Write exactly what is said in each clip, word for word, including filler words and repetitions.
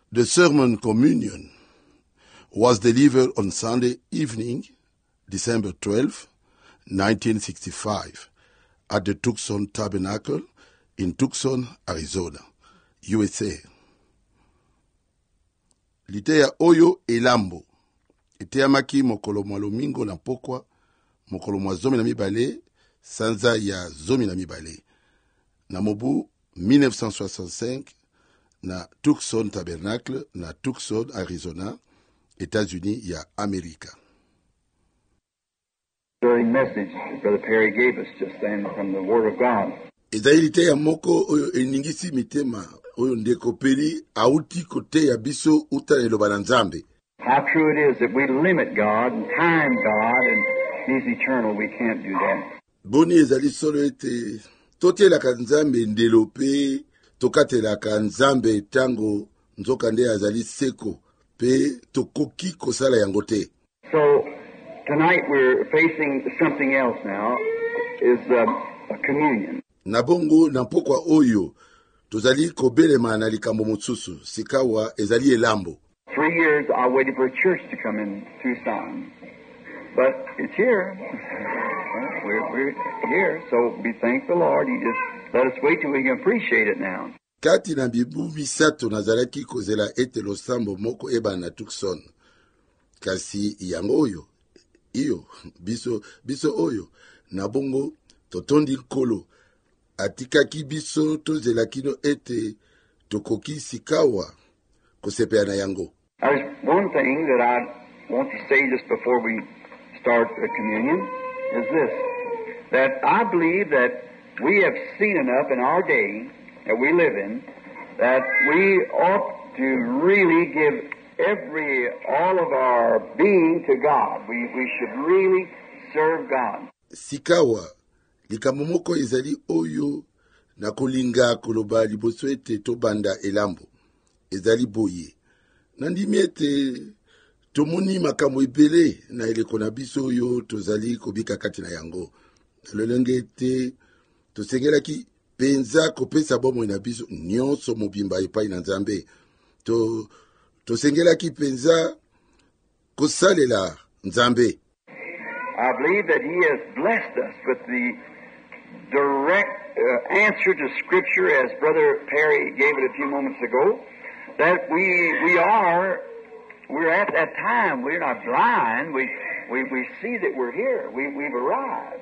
The sermon communion was delivered on Sunday evening, December twelfth, nineteen sixty-five, at the Tucson Tabernacle in Tucson, Arizona, U S A. Litea oyo elambo, eteamaki mokolo mwa lomingo na pokwa, mokolo mwa zomi na mibale, sanza ya zomi na mibale, na mobu mille neuf cent soixante-cinq, na Tucson Tabernacle, na Tucson, Arizona, États-Unis ya Amerika. Very message that Brother Perry gave us just then from the Word of God. Ezailite ya moko oyo eningisi mitema oyo ndeko peri auti kote ya biso uta eloba na Nzambe. How true it is that we limit God and time God and He's eternal. We can't do that. Boni ezali solo ete totelaka Nzambe ndelo pe tokatelaka Nzambe tango nzoka nde azali seko pe tokoki kosala yango te. So tonight we're facing something else now, is uh, a communion. Na bongo na pokwa oyo tozali kobelema na likambo mosusu sikawa ezali elambo. Three years I waited for a church to come in Tucson, but it's here. We're, we're here, so we thank the Lord. He just let us wait till we can appreciate it now. Kati na bibu misato nazalaki kozela ete losambo moko eba na Tucson. Kasi yango oyo, iyo, biso, biso oyo, na bongo totondi kolo, atikaki biso tozela kino ete tokoki sikawa kosepea na yango. There's one thing that I want to say just before we start the communion, is this, that I believe that we have seen enough in our day that we live in, that we ought to really give every, all of our being to God. We, we should really serve God. Sikawa, likambo moko ezali oyo na kolinga koloba liboso ete tobanda elambo. Ezali boye. Nandimi ete tomoni makambo ebele na eleko na biso oyo tozali kobika kati na yango. Lolenge ete tosengelaki penza kopesa bomo na biso nyonso mobimba epai na Nzambe. To tosengelaki penza kosalela Nzambe. I believe that He has blessed us with the direct uh, answer to Scripture, as Brother Perry gave it a few moments ago, that we we are, we're at that time. We're not blind. We we, we see that we're here. We, we've arrived.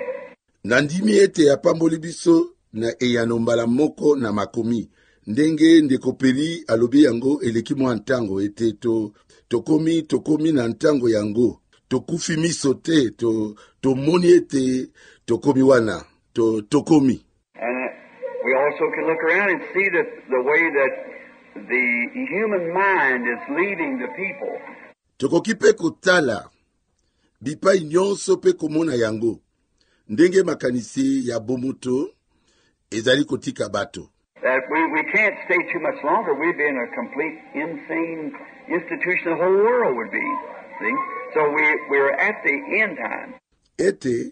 Nandimi ete apamboli biso na eyanombala moko na makomi. Ndenge ndekopeli alobi yango eleki mwa ntango ete to tokomi tokomi na ntango yango. Tokufi miso te, to tomoni ete tokomi wana, to tokomi. And we also can look around and see that the way that the human mind is leading the people. Tokoki pe kotala bipai nyonso pe komona yango. Ndenge makanisi ya bomuto ezali kotika bato. That we, we can't stay too much longer. We'd be in a complete insane institution the whole world would be. See? So we, we're at the end time. Ete,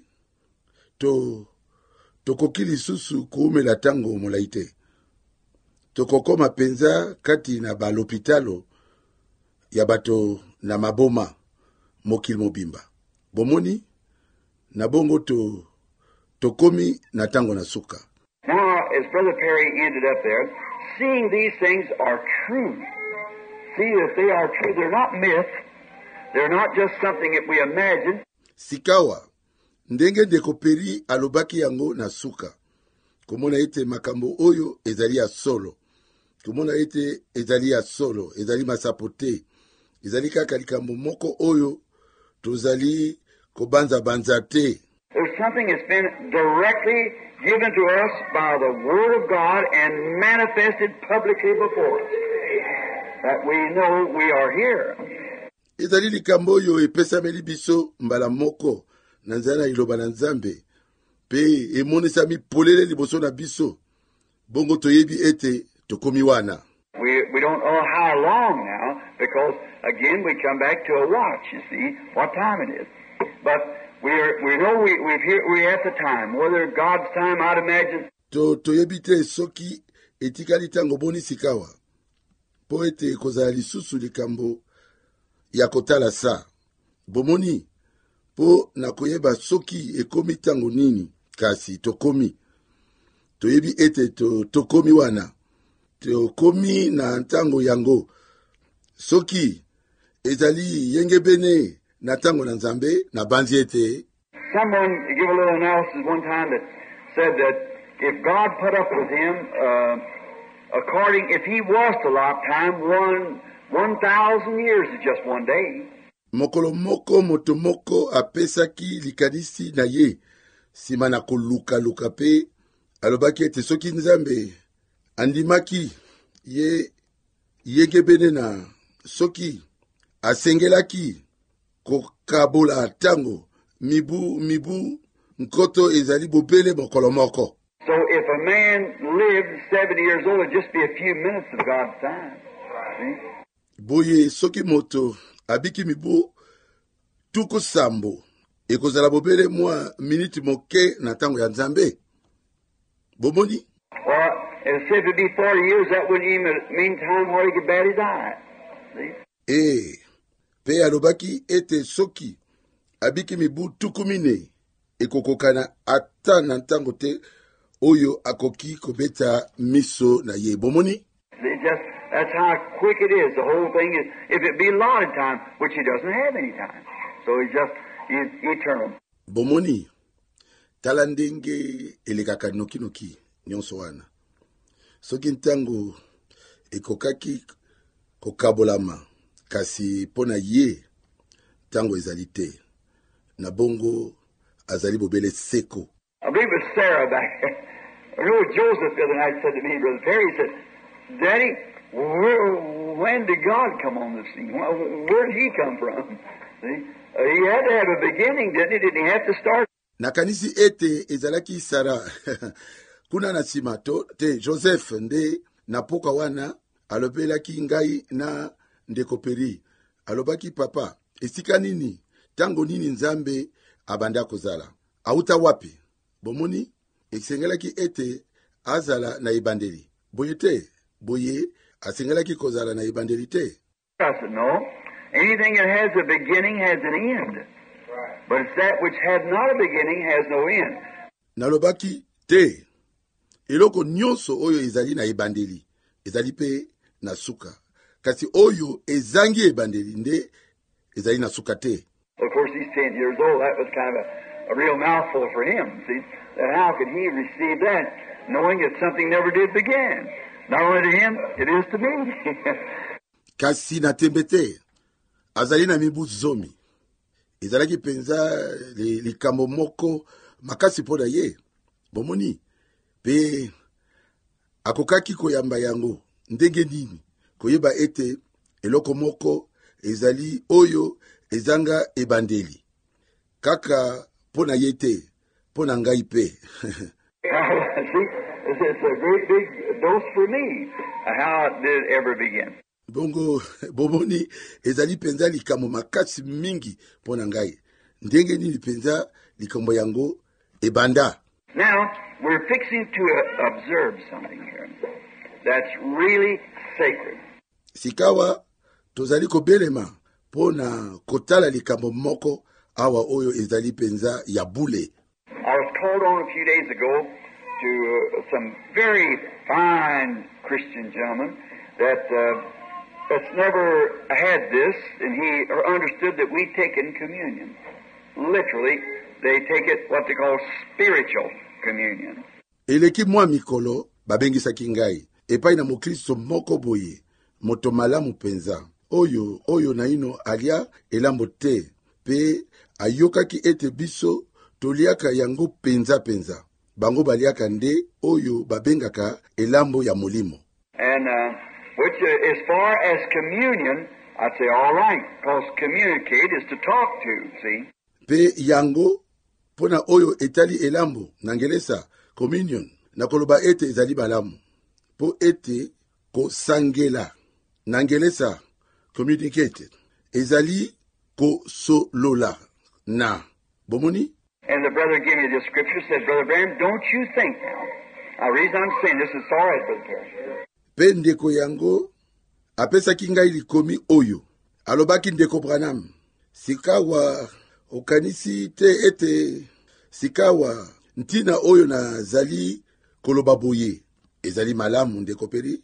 to, tokoki lisusu kuumela tango molaite. Tokokoma penza kati na balopitalo ya bato na maboma mokil mobimba. Bomoni, na bongo to, tokomi na tango na suka. Now, as Brother Perry ended up there, seeing these things are true. See that they are true. They're not myth. They're not just something that we imagine. Sikawa, ndenge dekoperi alobaki yango na suka. Komona ite makambo oyo ezali ya solo. Komona ite ezali ya solo, ezali masapote. Ezali kaka likambo moko oyo tozali kobanza banza te. There's something that's been directly given to us by the Word of God and manifested publicly before us, that we know we are here. Ezali likambo oyo epesameli biso mbala moko na nzana iloba na Nzambe pe emonisami polele liboso na biso bongo toyebi ete tokomi wana. We we don't know how long now, because again we come back to a watch, you see, what time it is. But we're we know we we've here we're at the time, whether God's time, I'd imagine. To toyebi te soki etikali tango boni sikawa. po ete ekozala lisusu likambo ya kotala sa. Bomoni, po na koyeba soki ekomi tango nini, kasi tokomi. Toyebi ete to, tokomi wana. Tokomi na tango yango. Soki ezali yenge bene na tango na Nzambe na banzi ete. Someone gave a little analysis one time that said that if God put up with him, uh, according, if he was to lifetime, one, one thousand years is just one day. Mokolo moko moto moko apesaki likanisi na ye. Sima na koluka luka pe, alobaki ete soki Nzambe andimaki ye yegebene na soki asengelaki kokabola tango mibu mibu nkoto ezali bobele mokolo moko. So if a man lived seventy years old, it'd just be a few minutes of God's time. See? Boye soki moto abiki mibu tuku sambo ekozala bobele mwa minute moke na tango ya Nzambe. Bomoni? Well, if it said to be forty years, that wouldn't even mean time where he could bat his eye. See? Eh, pe alobaki ete soki abiki mibu tuku mine ekokokana ata na ntango te oyo akoki kobeta miso na ye. Bomoni? It just, that's how quick it is. The whole thing is, if it be allotted time, which he doesn't have any time. So he's just, he's eternal. Bomoni, tala ndenge elekaka noki noki nyonso wana. Soki ntango ekokaki kokabolama, kasi pona ye tango ezali te. Na bongo azali bobele seko. I believe it was Sarah back there. I know Joseph the other night said to me, Brother Perry, he said, Daddy, where, when did God come on the scene? Where did he come from? See? Uh, he had to have a beginning, didn't he? Didn't he have to start? Nakanisi ete ezalaki Sarah. Kuna na sima to, te Joseph nde napoka wana alobelaki ngai na ndeko Peri. Alobaki papa, esika nini, tango nini Nzambe abanda kozala. Auta wapi? Bomoni, esengelaki ete azala na ibandeli. Boye te, boye, asengelaki kozala na ibandeli te. I said, no. Anything that has a beginning has an end. Right. But it's that which had not a beginning has no end. Nalobaki te. Eloko nyonso oyo ezali na ibandeli. Ezali pe na suka. Kasi oyo ezangi ibandeli nde ezali na suka te. Of course, he's ten years old. That was kind of a, a real mouthful for him. See, that how could he receive that, knowing that something never did begin? Not only to him, it is to me. Kasi na tembete, azali na mibu zomi. Ezalaki penza li, likambo moko makasi poda ye. Bomoni, pe akokaki koyamba yango, ndenge nini, koyeba ete eloko moko ezali oyo ezanga ebandeli. Kaka pona yete, pona ngai pe. See, it's a great big dose for me, how it did ever begin. Bongo, bomoni, ezali penza likambo makasi mingi pona ngai. Ndenge nini penza likambo yango ebanda. Now, we're fixing to uh, observe something here that's really sacred. Sikawa, tozali kobelema pona kotala likambo moko awa oyo ezali penza ya bule. I was called on a few days ago to uh, some very fine Christian gentleman that uh, that's never had this, and he understood that we take in communion. Literally, they take it what they call spiritual communion. Eleki mwa mikolo babengisaki ngai epai na mokristo moko boye moto malamu penza oyo oyo na ino alia elambo te pe ayokaki ete biso toliaka yango penza penza bango baliaka nde oyo babengaka elambo ya molimo. And uh, which uh, as far as communion, I'd say all right, because communicate is to talk to, see. Pe yango pona oyo etali elambo nangelesa communion na koloba ete ezali balamu po ete ko sangela nangelesa communicate ezali ko solola na bomoni. And the brother gave me this scripture, said, Brother Branham, don't you think now. The reason I'm saying this is all right, Brother Perry. Pe ndeko yango apesaki ngai likomi oyo. Alobaki ndeko Branham, sikawa okanisi te ete sikawa ntina oyo nazali koloba boye ezali malamu ndeko Peri.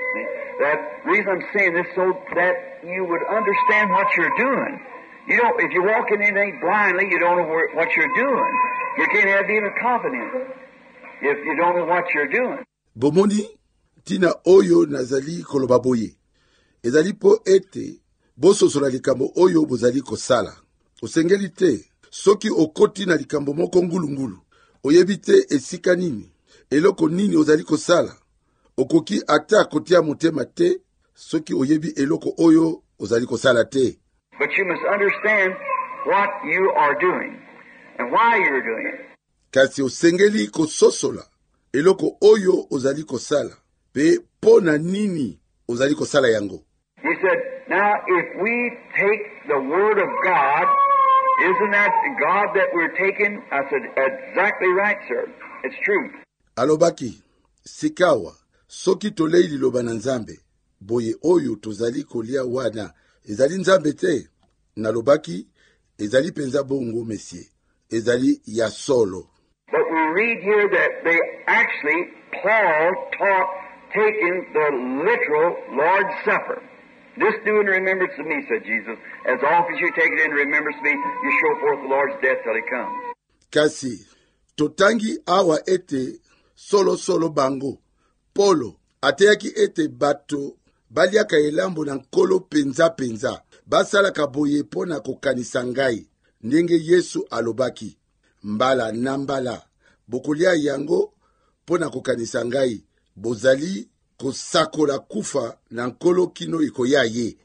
That reason I'm saying this so that you would understand what you're doing. You don't, if you walk in anything blindly, you don't know where, what you're doing. You can't have even confidence if you don't know what you're doing. Bomoni tina oyo nazali koloba boye ezali po ete bososola likambo oyo bozali kosala. Osengeli te soki okoti na likambo moko ngulungulu oyebi te esika nini eloko nini ozali kosala. Okoki ata kotia motema te soki oyebi eloko oyo ozali kosala te. But you must understand what you are doing and why you're doing it. Kasi osengeli kososola eloko oyo ozali kosala pe pona nini ozali kosala yango. He said, now if we take the word of God, isn't that God that we're taking? I said, exactly right, sir. It's true. Alobaki, sikawa, soki tolei liloba na Nzambe, boye oyo tozali kolia wana, ezali Nzambe te. Nalobaki, ezali penza bongo mesie, ezali ya solo. But we read here that they actually, Paul taught taking the literal Lord's Supper. This do in remembrance of me, said Jesus. As often as you take it in remembrance of me, you show forth the Lord's death till he comes. Kasi, totangi awa ete solo solo bango. Polo, ateyaki ete bato, baliaka elambo na nkolo penza penza. Basala kaboye pona kokanisa ngai. Ndenge Yesu alobaki. Mbala na mbala. Bokolia yango pona kokanisa ngai. Bozali kosakola kufa na nkolo kino ikoya ye.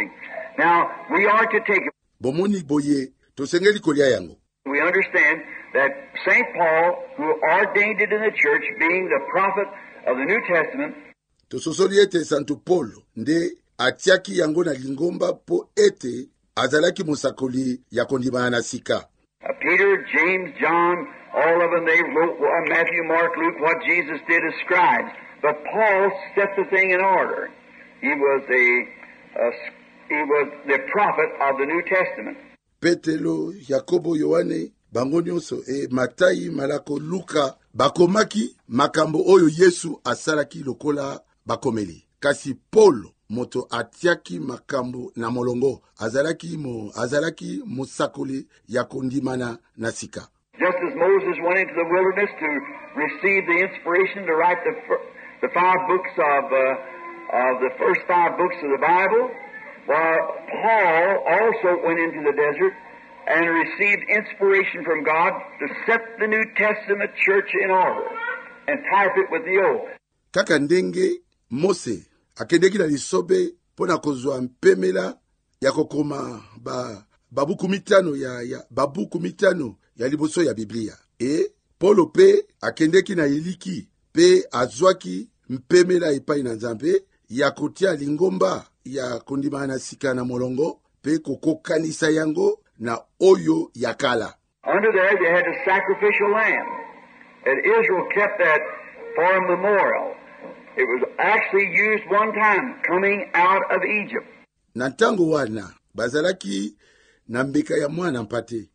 Now, we are to take it. Bomoni boye, tosengeli kolia yango. We understand that Saint Paul, who ordained it in the church, being the prophet of the New Testament, tososoli ete Santo Paulo, nde atiaki yango na lingomba po ete azalaki musakoli ya kondimana na sika. Uh, Peter, James, John, all of them, they wrote uh, Matthew, Mark, Luke, what Jesus did as scribes. But Paul set the thing in order. He was a, a he was the prophet of the New Testament. Petelo, Yakobo, Yohane, bango nyonso e Matayi, Malako, Luka bakomaki makambo oyo Yesu asalaki lokola bakomeli. Kasi Paulo moto atiaki makambo na molongo azalaki mo azalaki musakoli ya kondimana na sika. Just as Moses went into the wilderness to receive the inspiration to write the the five books of uh, of the first five books of the Bible, while Paul also went into the desert and received inspiration from God to set the New Testament church in order and type it with the old. Kaka ndenge Mose akendeki na lisobe pona kozwa mpemela ya kokoma ba babuku mitano ya, ya babuku mitano ya liboso ya Biblia. E Paulo pe akendeki na iliki pe azwaki mpemela epai na Nzambe ya kotia lingomba ya kondimana na sika na molongo pe kokokanisa yango na oyo ya kala. Under there they had a sacrificial lamb, and Israel kept that for a memorial. It was actually used one time coming out of Egypt. Na ntango wana bazalaki na mbeka ya mwana mpate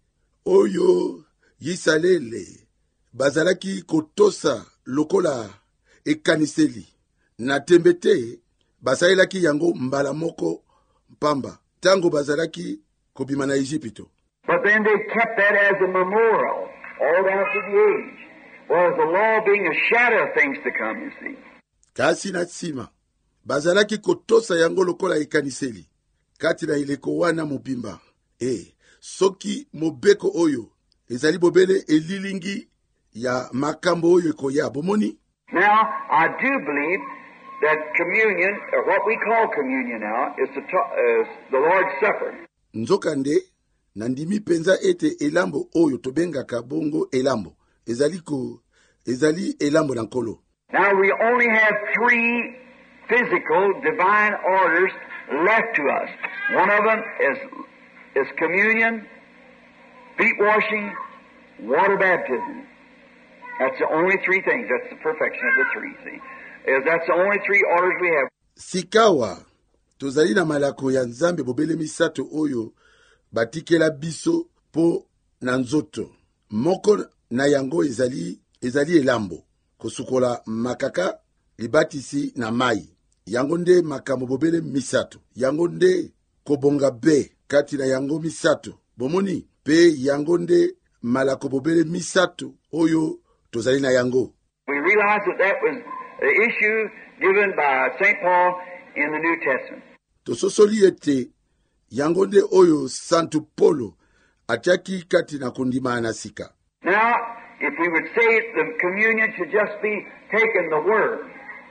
oyo yisalele bazalaki kotosa lokola ekaniseli na tembete basaelaki yango mbala moko mpamba tango bazalaki kobima na Egypto. But then they kept that as a memorial all down through the age. Whereas the law being a shadow of things to come, you see. Kasi na sima bazalaki kotosa yango lokola ekaniseli kati na ileko wana mobimba. E soki mobeko oyo ezali bobele elilingi ya makambo oyo ekoya bomoni. Now, I do believe that communion, or what we call communion now, is the, uh, the Lord's Supper. Nzokande, nandimi penza ete elambo oyo tobengaka bongo elambo. Ezali ko, ezali elambo na nkolo. Now, we only have three physical divine orders left to us. One of them is, is communion, feet washing, water baptism. That's the only three things. That's the perfection of the three, see. Is that's the only three orders we have. Sikawa, tozali na malako ya Nzambe bobele misato oyo batikela biso po na nzoto. Moko na yango ezali ezali elambo, kosukola makaka, libatisi na mai. Yango nde makambo bobele misato. Yango nde kobonga be kati na yango misato. Bomoni, pe yango nde malako bobele misato oyo tozali na yango. We realize that that was the issue given by Saint Paul in the New Testament. Tososoli ete yango nde oyo Santo Paulo atiaki kati na kondima na sika. Now, if we would say the communion should just be taking the word,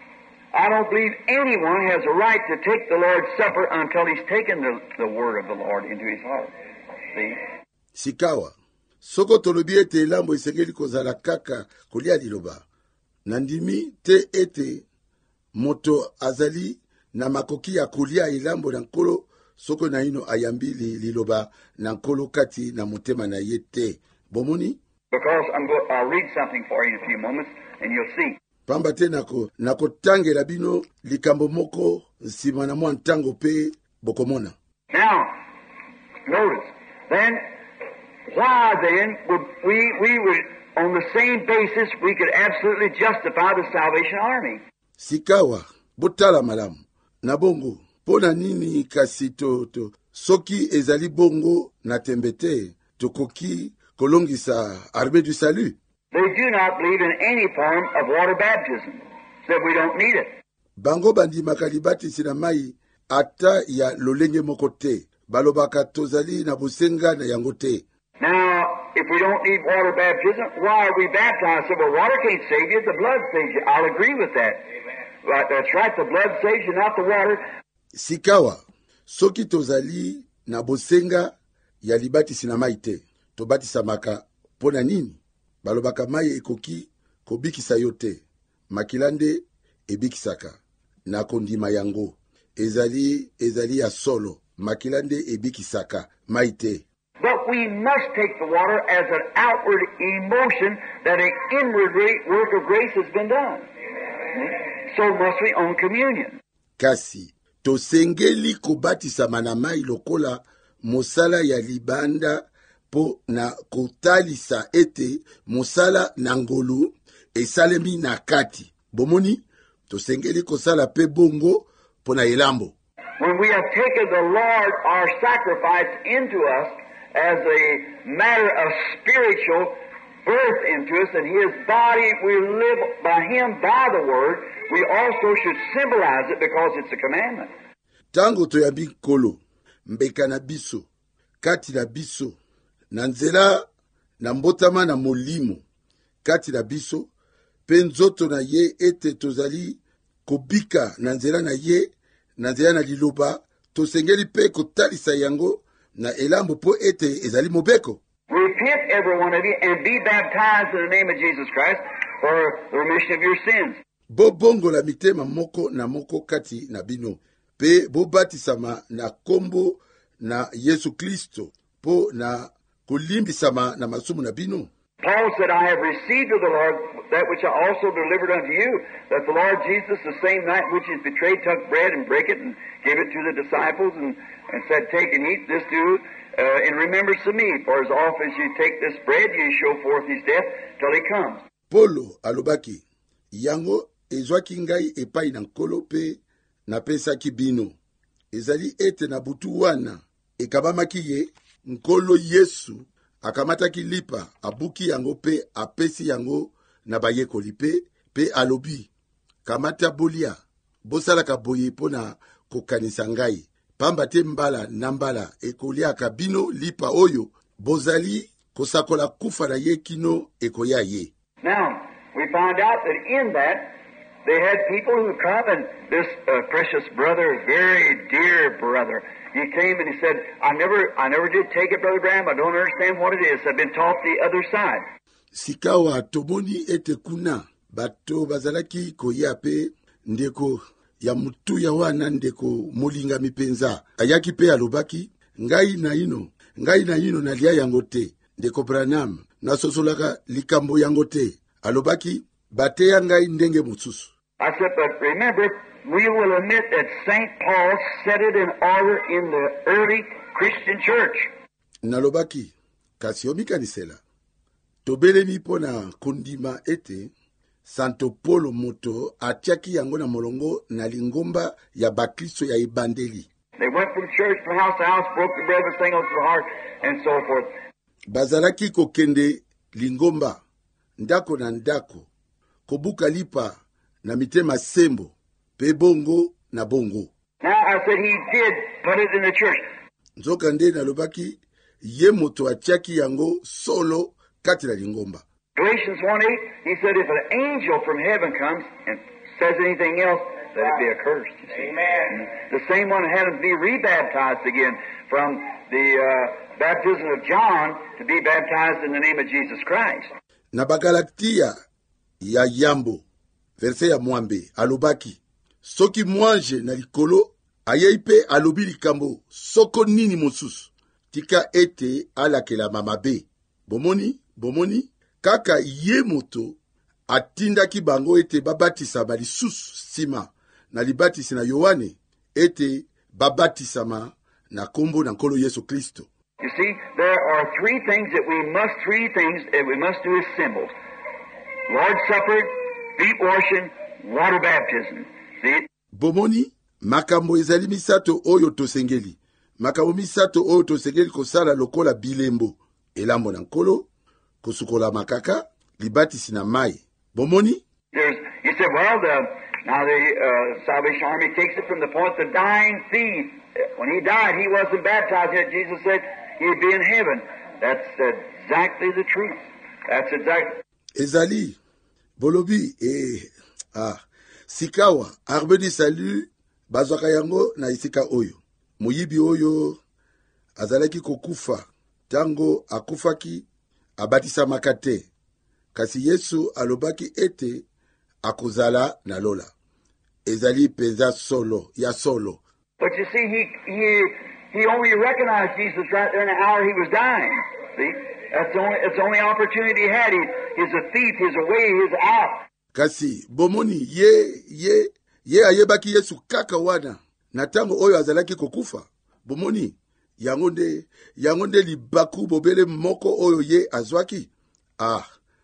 I don't believe anyone has a right to take the Lord's Supper until he's taken the, the word of the Lord into his heart. See? Sikawa, soko tolobi ete elambo esengeli kozala kaka kolia liloba. Nandimi te ete moto azali na makoki ya kolia elambo na nkolo soko na ino ayambili liloba na nkolo kati na motema na yete. Bomoni? Because I'm go- I'll read something for you in a few moments and you'll see. Pamba te nako nako tangela bino likambo moko nsima na mwa ntango pe bokomona. Now, notice, then, why then would we, we would, on the same basis, we could absolutely justify the Salvation Army? Sikawa, botala malamu. Na bongo, pona nini kasi to, to soki ezali bongo na tembete, tokoki kolongisa armée du salut. They do not believe in any form of water baptism, so we don't need it. Bango bandimaka libatisi na mai ata ya lolenge moko te. Balobaka tozali na bosenga na yango te. Now, if we don't need water baptism, why are we baptized? So, well, water can't save you, the blood saves you. I'll agree with that. Right, that's right, the blood saves you, not the water. Sikawa, soki tozali na bosenga ya libatisi na mai te. Tobatisa maka pona nini? Balobaka mai ekoki kobikisa yote. Makilande ebikisaka. Na kondima yango. Ezali, ezali ya solo. Makilande ebikisaka. Maite. But we must take the water as an outward emotion that an inward work of grace has been done. So must we on communion. Kasi, tosengeli kobatisa manamai lokola mosala ya libanda po na kotalisa ete mosala na ngolu esalemi na kati. Bomoni, tosengeli kosala pe bongo po na elambo. When we have taken the Lord, our sacrifice, into us as a matter of spiritual birth into us, and His body, we live by Him, by the Word, we also should symbolize it because it's a commandment. Tango toyambi nkolo, mbeka na biso, kati na biso, na nzela na mbotama na molimo, kati na biso, pe nzoto na ye ete tozali kobika na nzela na ye, na nzela na liloba, tosengeli pe kotalisa yango na elambo po ete ezali mobeko. Repent, every one of you, and be baptized in the name of Jesus Christ for the remission of your sins. Bo bongo la mitema moko na moko kati na bino. Pe bo batisama na kombo na Yesu Kristo po na kulimbisama na masumu na bino. Paul said, I have received of the Lord that which I also delivered unto you, that the Lord Jesus, the same night which he was betrayed, took bread and brake it and gave it to the disciples and, and said, take and eat, this do uh, in remembrance of me. For as often as you take this bread, you show forth his death till he comes. Polo alobaki, yango ezwaki ngai epai na nkolo pe na pesaki bino. Ezali ete na butu wana, ekabamaki ye, nkolo Yesu, akamataki lipa, abuki yango pe, apesi yango na bayekoli pe, pe alobi, kamata bolia, bosalaka boye po na kokanisa ngai. Pamba te mbala na mbala, ekoliaka bino lipa oyo, bozali kosakola kufa na ye kino ekoya ye. Now, we find out that in that, they had people who come, and this uh, precious brother, very dear brother, he came and he said, I never I never did take it, Brother Branham. I don't understand what it is. I've been taught the other side. Sikawa tomoni ete kuna, bato bazalaki koya pe ndeko ya mutu ya wana ndeko molinga mipenza. Ayaki pe alobaki, ngai na ino, ngai na ino na lia yango te, ndeko Branham, na sosolaka likambo yango te. Alobaki, bateya ngai ndenge mutsusu. I said, but remember, we will admit that Saint Paul set it in order in the early Christian church. Nalobaki, kasi omikanisela. Tobelemi pona kundima ete, Santo Paulo moto atiaki yango na molongo na lingomba ya bakristo ya ibandeli. They went from church from house to house, broke the bread with singles to the heart, and so forth. Bazalaki kokende lingomba, ndako na ndako, kobuka lipa na mitema sembo, pe bongo na bongo. Now I said he did put it in the church. Nzoka nde nalobaki, ye moto atiaki yango solo kati na lingomba. Galatians one eight, he said, if an angel from heaven comes and says anything else, let it be accursed. Amen. The same one had him to be rebaptized again from the uh, baptism of John to be baptized in the name of Jesus Christ. Na Bagalatia ya yambo, verse ya mwambe, alobaki, soki mwanje na likolo, ayeipe alobi likambo, soko nini mosusu, tika ete alakela mamabe. Bomoni, bomoni, kaka ye moto, atindaki bango ete babatisa balisusu sima, na libatisi na Yohane, ete babatisama na kombo na nkolo Yesu Kristo. You see, there are three things that we must, three things that we must do as symbols. Lord's Supper, feet washing, water baptism. See? Bomoni, makambo ezali misato oyo tosengeli. Makambo misato oyo tosengeli kosala lokola bilembo. Elambo na nkolo, kosukola makaka, libatisi na mai. Bomoni? There's, he said, well, the, now the uh, Salvation Army takes it from the point the dying thief. When he died, he wasn't baptized yet. Jesus said he'd be in heaven. That's exactly the truth. That's exactly. Ezali, bolobi, eh, ah, sikawa, arbe di salu, bazwaka yango na isika oyo. Muyibi oyo, azalaki kokufa, tango akufaki, abatisa makate. Kasi Yesu alobaki ete, akuzala na lola. Ezali peza solo, ya solo. But you see, he he he only recognized Jesus right there in the hour he was dying. See, that's the only it's the only opportunity he had. He, he's a thief. He's away. He's out. Kasi bomoni ye ye ye ayebaki Yesu kaka wana na tango oyo azalaki kokufa. Bomoni yangonde yangonde libaku bobele moko oyo ye azwaki. Ah,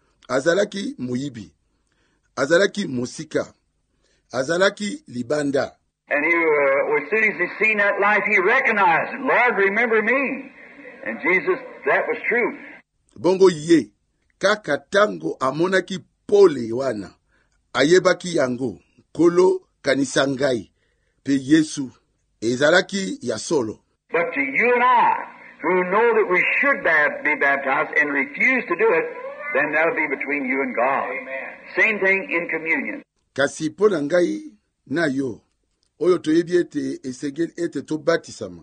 azalaki muyibi, azalaki musika, azalaki libanda. And he, uh, as soon as he seen that life, he recognized it. Lord, remember me. And Jesus, that was true. Bongo ye, kaka tango amonaki pole wana, ayebaki yango, kolo kanisangai, pe Yesu, ezalaki ya solo. But to you and I, who know that we should be baptized and refuse to do it, then that'll be between you and God. Amen. Same thing in communion. Kasi pona ngai na yo, oyo toyebi ete esengeli ete to batisama.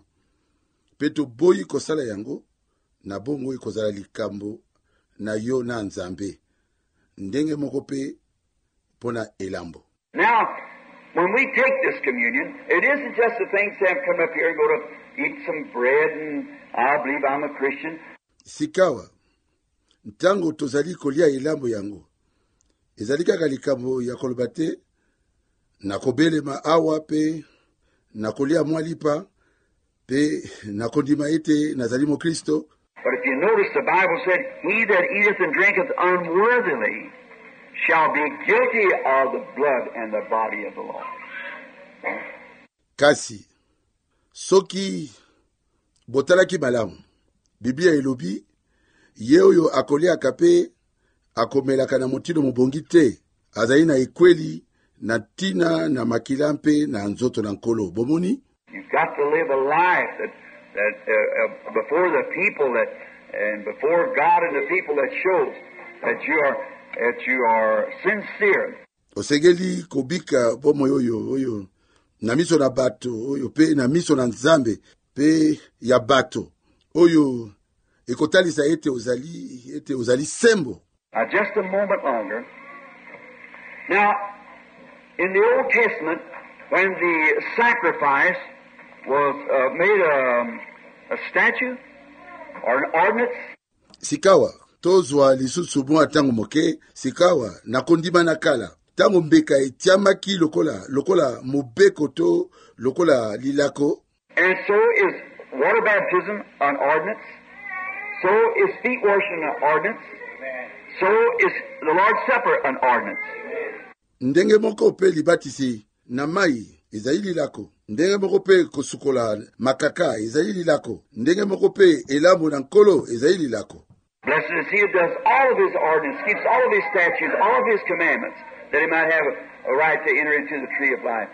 Pe to boyi kosala yango, na bongo ikozala likambo na yo na nzambe. Ndenge moko pe pona elambo. Now, when we take this communion, it isn't just the things that come up here and go to eat some bread and I believe I'm a Christian. Sikawa, ntango tozali kolia elambo yango. Ezali kaka likambo ya kolobate, na kobelema awa pe, na kolia mwalipa, pe na kondima ete nazali mo Kristo. But if you notice, the Bible said, he that eateth and drinketh unworthily shall be guilty of the blood and the body of the Lord. Kasi, soki botalaki malamu, Biblia elobi, yeoyo akolia kape, akomelaka na motino mubongi te, azali na ekweli, na tina, na makilampe, na nzoto na nkolo. Bomoni? You've got to live a life that, that uh, uh, before the people that, and before God and the people that shows that you are, that you are sincere. Osegeli kobika bomo yoyo, oyo, na miso na bato, oyo, pe na miso na nzambe, pe ya bato, oyo, ekotalisa ete ozali, ete ozali sembo. Now, just a moment longer. Now, in the Old Testament, when the sacrifice was uh, made a, a statue or an ordinance, Sikawa, tozwa lisusu mwa tangu moke, sikawa, na kondima na kala, tango mbeka etiamaki lokola lokola mobeko to lokola lilako. And so is water baptism an ordinance. So is feet washing an ordinance. So is the Lord's Supper an ordinance. Ndenge moko pe libatisi na mai ezali lilako. Ndenge moko pe kosukola makaka ezali lilako. Ndenge moko pe elambo na nkolo ezali lilako. Blessed is he who does all of his ordinances, keeps all of his statutes, all of his commandments, that he might have a right to enter into the tree of life.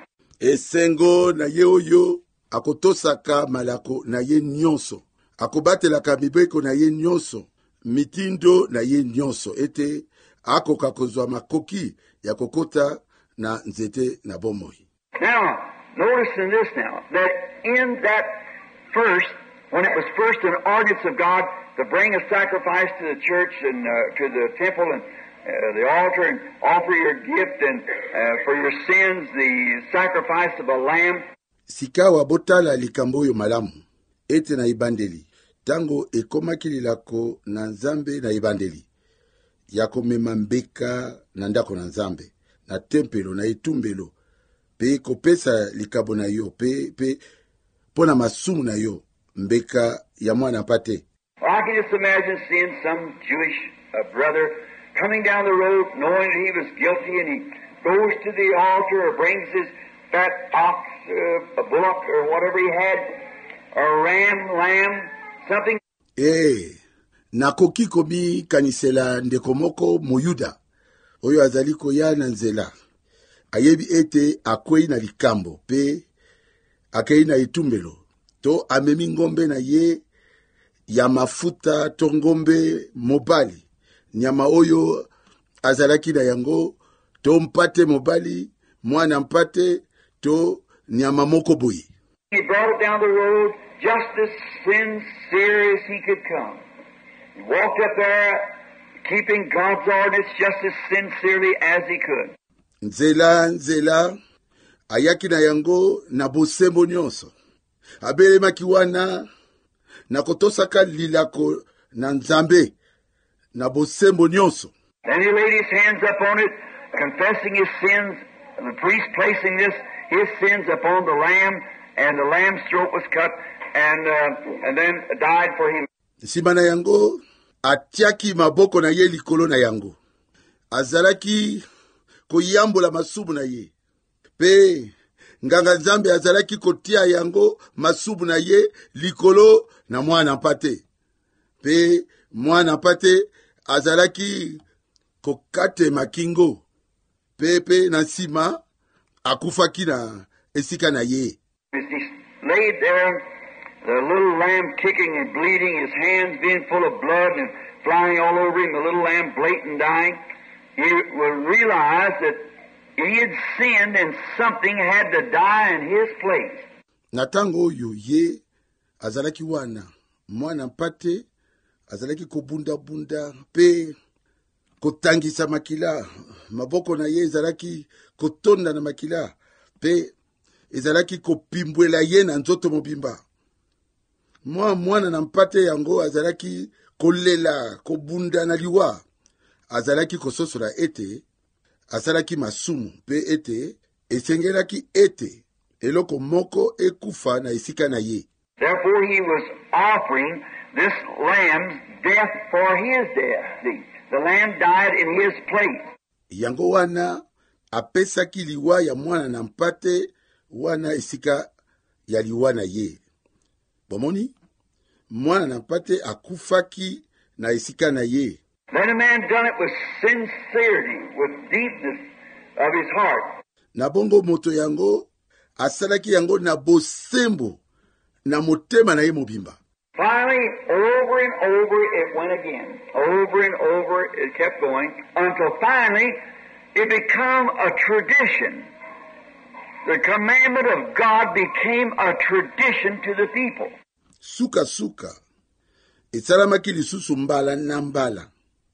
Esengo na ye oyo akotosaka malako na ye nyonso. Akobatelaka mibeko na ye nyonso. Mitindo na ye nyonso. Ete akoka kozwa makoki ya kokota na nzete na bomoi. Now, notice in this now, that in that first, when it was first an ordinance of God to bring a sacrifice to the church and uh, to the temple and uh, the altar and offer your gift and uh, for your sins, the sacrifice of a lamb. Sikawa botala likambo yo malamu. Ete na ibandeli. Tango ekomaki lilako na nzambe na ibandeli. Yako memambeka na ndako na nzambe. Na tempelo na itumbelo. Pe kopesa likabo na yo. Pe, pe, pona masumu na yo. Mbeka ya mwana pate. Well, I can just imagine seeing some Jewish uh, brother coming down the road knowing that he was guilty, and he goes to the altar or brings his fat ox, uh, a bullock or whatever he had, or a ram, lamb, something. Eh, nakoki komi kanisela ndekomoko muyuda. Oyo azaliko ya na nzela. Ayebi ete akwei na likambo, pe akei na itumbelo. To amemi ngombe na ye ya mafuta to ngombe mobali. Nyama oyo azalaki na yango to mpate mobali, mwana mpate to nyama moko boyi. He brought it down the road just as sincere as he could come. He walked up there keeping God's ordinance just as sincerely as he could. Nzela, nzela, ayaki na yango na bosembo nyonso. Abele makiwana na kotosaka lilako na nzambe na bosembo nyonso. Then he laid his hands upon it, confessing his sins, and the priest placing this, his sins upon the lamb, and the lamb's throat was cut, and uh, and then died for him. Sima na yango, atiaki maboko na ye likolo na yango. Azalaki koyambola masubu na ye. Pe nganga nzambe azalaki kotia yango masubu na ye likolo na mwana mpate. Pe mwana mpate azalaki kokate makingo. Pe pe na sima akufaki na esika na ye. As he laid there, the little lamb kicking and bleeding, his hands being full of blood and flying all over him, the little lamb blatant dying, he will realize that he had sinned and something had to die in his place. Natango oyo ye azalaki wana mwana mpate azalaki kobunda bunda pe kotangisa makila maboko na ye ezalaki kotonda na makila pe ezalaki kopimbwela ye na nzoto mobimba. Mwa mwana na mpate yango azalaki kolela kobunda na liwa. Azalaki kososola ete azalaki masumu pe ete esengelaki ete eloko moko ekufa na esika na ye. Therefore he was offering this lamb's death for his death. The, the lamb died in his place. Yango wana apesaki liwa ya mwana na mpate wana esika ya liwa na ye. Bomoni? Mwana na mpate akufaki na esika na ye. Then a man done it with sincerity, with deepness of his heart. Na bongo moto yango asalaki yango na bosembo na motema na ye mobimba. Finally, over and over it went again. Over and over it kept going until finally it became a tradition. The commandment of God became a tradition to the people. Suka suka. Esalamaki lisusu mbala na mbala.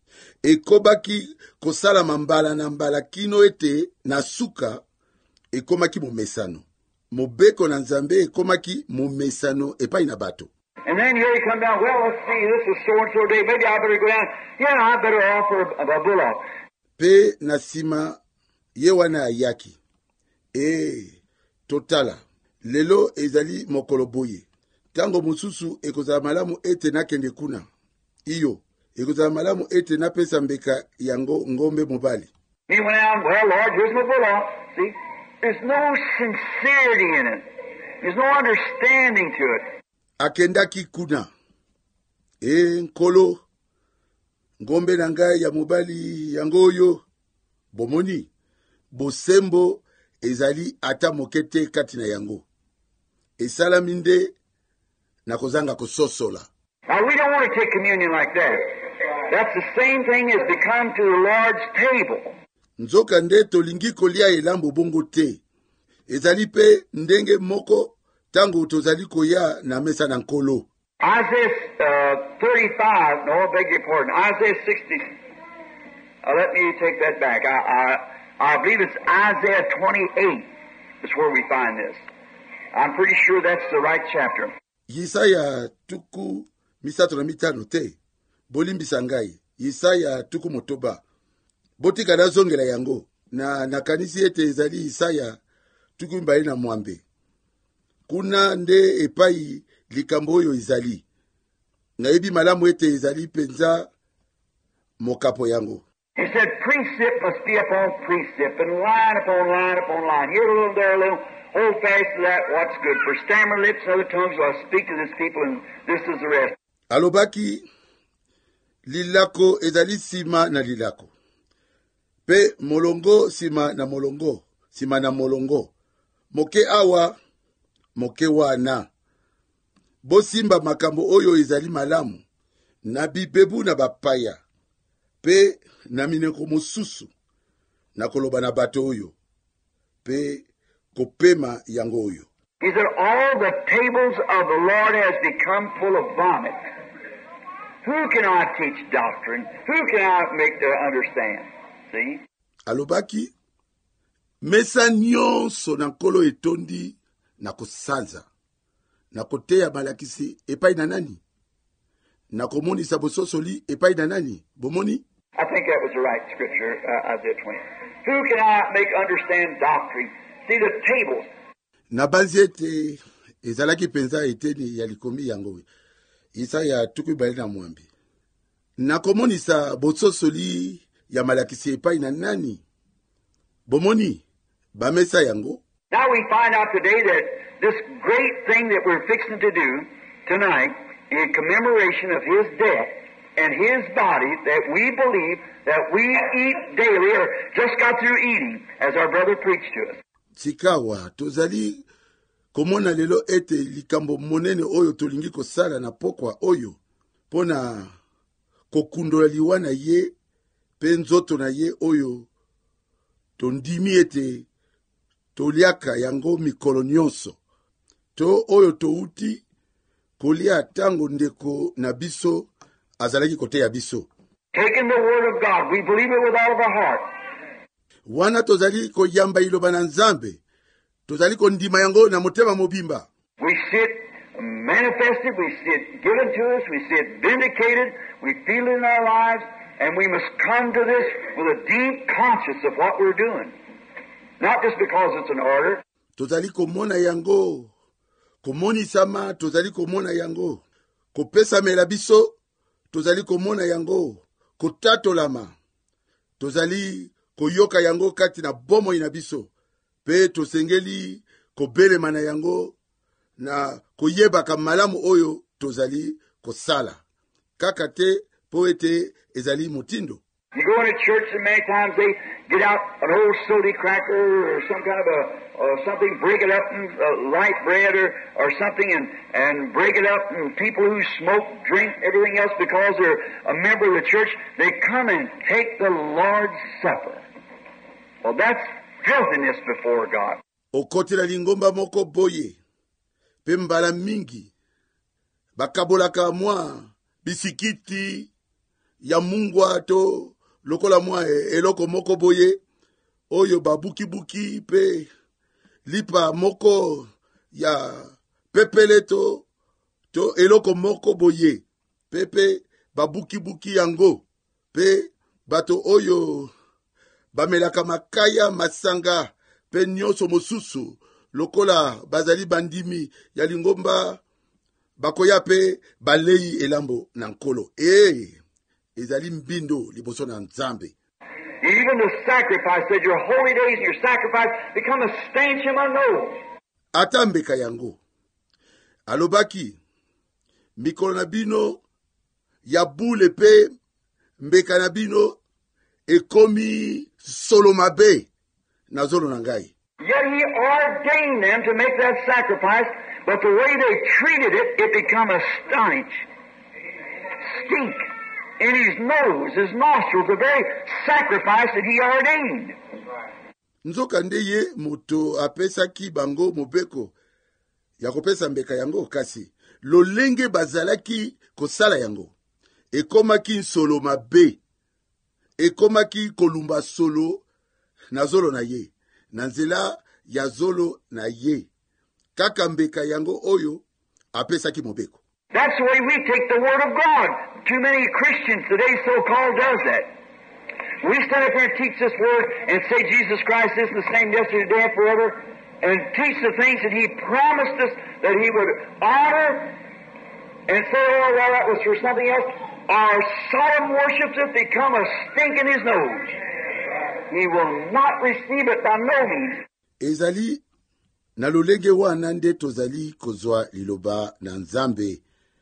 Ekobaki kosala mambala na mbala kino ete na suka ekomaki momesano. Mobeko na nzambe ekomaki momesano epai na bato. And then here he come down, well, let's see, this is so-and-so day, maybe I better go down. Yeah, I better offer a, a bullock. Pe na sima ye wana ayaki. E totala, lelo ezali mokolo boye. Tango mususu ekozala malamu ete nakende kuna. Iyo, ekozala malamu ete napesa mbeka yango ngombe mobali. He went out, well, Lord, here's my bull off. See, there's no sincerity in it. There's no understanding to it. Akendaki kuna. E nkolo, ngombe na ngai ya mobali yango oyo, bomoni, bosembo ezali ata mokete kati na yango. Esala minde na kozanga kososola. Now we don't want to take communion like that. That's the same thing as to come to the Lord's table. Nzoka nde tolingi kolia elambo bongo te. Ezali pe ndenge moko tango tozali koya na mesa na nkolo. Isaiah uh, thirty-five, no, I beg your pardon, Isaiah sixty. Uh, let me take that back. I, I, I believe it's Isaiah twenty-eight. That's where we find this. I'm pretty sure that's the right chapter. Yesaya tuku misato na mitano te. Bolimbisa ngai. Yesaya tuku motoba. Botika na zongela yango. Na nakanisi ete ezali Yesaya tuku mbali na mwambe. Kuna nde epai likambo oyo ezali. Na ebi malamu ete ezali penza mokapo yango. He said precept must be upon precept and line upon line upon line. Here a little, there a little. Hold fast to that what's good. For stammer lips and other tongues will I speak to this people, and this is the rest. Alobaki lilako ezali sima na lilako. Pe molongo sima na molongo. Sima na molongo. Moke awa, moke wana. Bosimba makambo oyo ezali malamu. Na bibebu na bapaya. Pe na mineko mosusu. Na koloba na bato oyo. Pe kopema yango oyo. He said, all the tables of the Lord has become full of vomit. Who can I teach doctrine? Who can I make to understand? See? Alobaki, mesa nyonso na nkolo etondi na kosanza. Na koteya malakisi epai na nani? Na komonisa bososoli epai na nani? Bomoni? I think that was the right scripture, uh, Isaiah twenty. Who can I make understand doctrine? See the tables. Na banzi ete ezalaki penza eteni ya likomi yango. Isaya tuku bali na mwambi. Na komonisa bososoli ya malakisi epai na nani? Bomoni? Bamesa yango? Now we find out today that this great thing that we're fixing to do tonight in commemoration of His death and His body that we believe that we eat daily or just got through eating as our brother preached to us. Sikawa, tozali komona lelo ete likambo monene oyo tolingi kosala na pokwa oyo pona kokundola liwa na ye pe nzoto na ye oyo tondimi ete toliaka yango mikolo nyonso to oyo touti kolia tango ndeko na biso azalaki kote ya biso. Taking the word of God, we believe it with all of our heart. Wana tozali koyamba iloba na Nzambe, tozali kondima yango na motema mobimba. We see it manifested, we see it given to us, we see it vindicated, we feel it in our lives, and we must come to this with a deep conscience of what we're doing. Not just because it's an order. Tozali komona yango, komoni sama, tozali komona yango, kopesa mela biso, tozali komona yango, kotato lama, tozali koyoka yango kati na bomo ina biso, pe tosengeli kobele mana yango, na koyeba kamalamu oyo tozali kosala. Kakate poete ezali mutindo. You go into church and many times they get out an old sody cracker or some kind of a or something, break it up in uh, light bread or, or something and, and break it up, and people who smoke, drink, everything else because they're a member of the church, they come and take the Lord's Supper. Well, that's filthiness before God. Okotela lingomba moko boye, pembala mingi, bakabolaka mwa, bisikiti, ya mungwa to, lokola mwa eloko moko boye, oyo babuki buki pe, lipa moko ya pepele to, to eloko moko boye, pepe babuki buki yango, pe bato oyo bamelaka makaya masanga pe nyonso mosusu lokola bazali bandimi ya lingomba bakoya pe balei elambo na nkolo. Eh, ezali mbindo liboso na Nzambe. Even the sacrifice said your holy days and your sacrifice become a stench in my nose. Ata mbeka yango alobaki mikolo na bino ya bule pe mbeka na bino ekomi solo mabe na zolo na ngai. Yet he ordained them to make that sacrifice, but the way they treated it, it become a stench, stink in his nose, his nostrils, the very sacrifice that he ordained. Nzoka nde ye moto apesaki bango mobeko ya kopesa mbeka yango, kasi lolenge bazalaki kosala yango ekomaki nsolo mabe, ekomaki kolumba solo na zolo na ye, na nzela ya zolo na ye, kaka mbeka yango oyo apesaki mobeko. That's the way we take the Word of God. Too many Christians today so-called does that. We stand up here and teach this Word and say Jesus Christ is the same yesterday, today, and forever, and teach the things that He promised us that He would honor, and say, oh, well, that was for something else. Our solemn worships have become a stink in His nose. He will not receive it by no means. Ezali na lolenge wana nde tozali kozwa liloba na Nzambe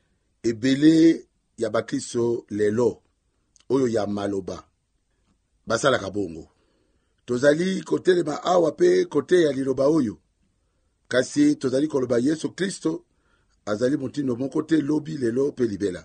ebele ya bakristo lelo oyo ya maloba basala kabongo. Tozali kotelema awa pe kote ya liloba oyo, kasi tozali koloba Yesu Kristo azali mutindo moko te lobi lelo pe libela.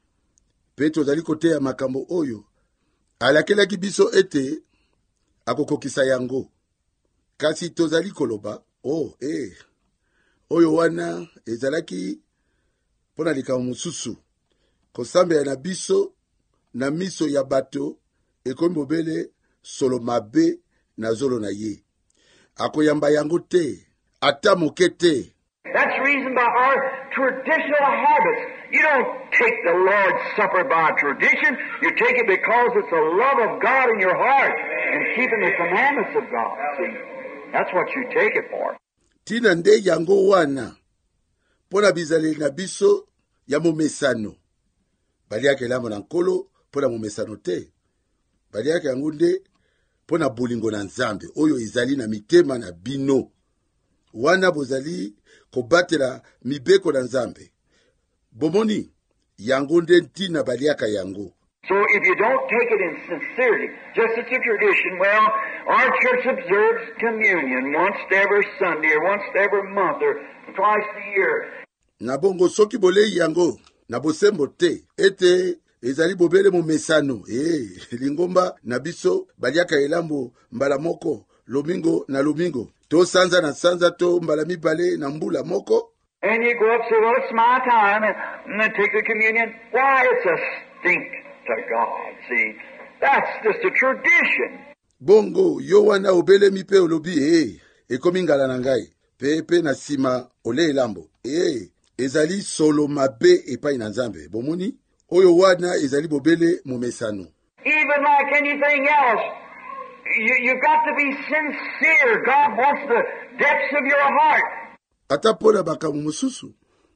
Pe tozali kote ya makambo oyo alakelaki biso ete akokokisa yango, kasi tozali koloba oh eh oyo wana ezalaki pona likambo mosusu kosambe na biso na miso ya bato ekomi mobele solo mabe na zolo na ye, akoyamba yango te ata moke te. That's the reason by our traditional habits. You don't take the Lord's Supper by tradition. You take it because it's the love of God in your heart and keeping the commandments of God. See, that's what you take it for. Tina nde yango wana pona bizaleli na biso ya momesano. Baliaka elamo na nkolo pona momesano te. Baliaka yango nde pona bolingo na Nzambe oyo izali na mitema na bino. Wana bozali kobatela mibeko na Nzambe. Bomoni yango nde ntina baliaka yango. So if you don't take it in sincerity, just as a tradition, well, our church observes communion once every Sunday or once every month or twice a year. Na bongo soki bolei yango na bosembo te ete ezali bobele mo mesano. Eh, lingomba na biso baliaka elambo mbala moko lomingo na lomingo. To sanza na sanza to mbala mibale na mbula moko. And you go up and say, well, it's my time, and, and then take the communion. Why, it's a stink to God, see. That's just a tradition. Bongo, yo wana obele mi pe olobi, eh, ekomi ngala na ngai. Pepe na sima ole elambo. Eh, ezali solo mabe epai na Nzambe. Bomoni, oyo wana ezali bobele momesano. Even like anything else, you, you got to be sincere. God wants the depths of your heart. Ata pona bakamu mususu.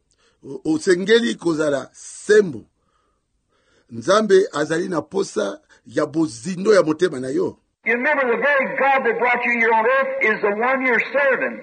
Osengeli kozala sembo. Nzambe azali na posa ya bozindo ya motema na yo. You remember the very God that brought you here on earth is the one you're serving.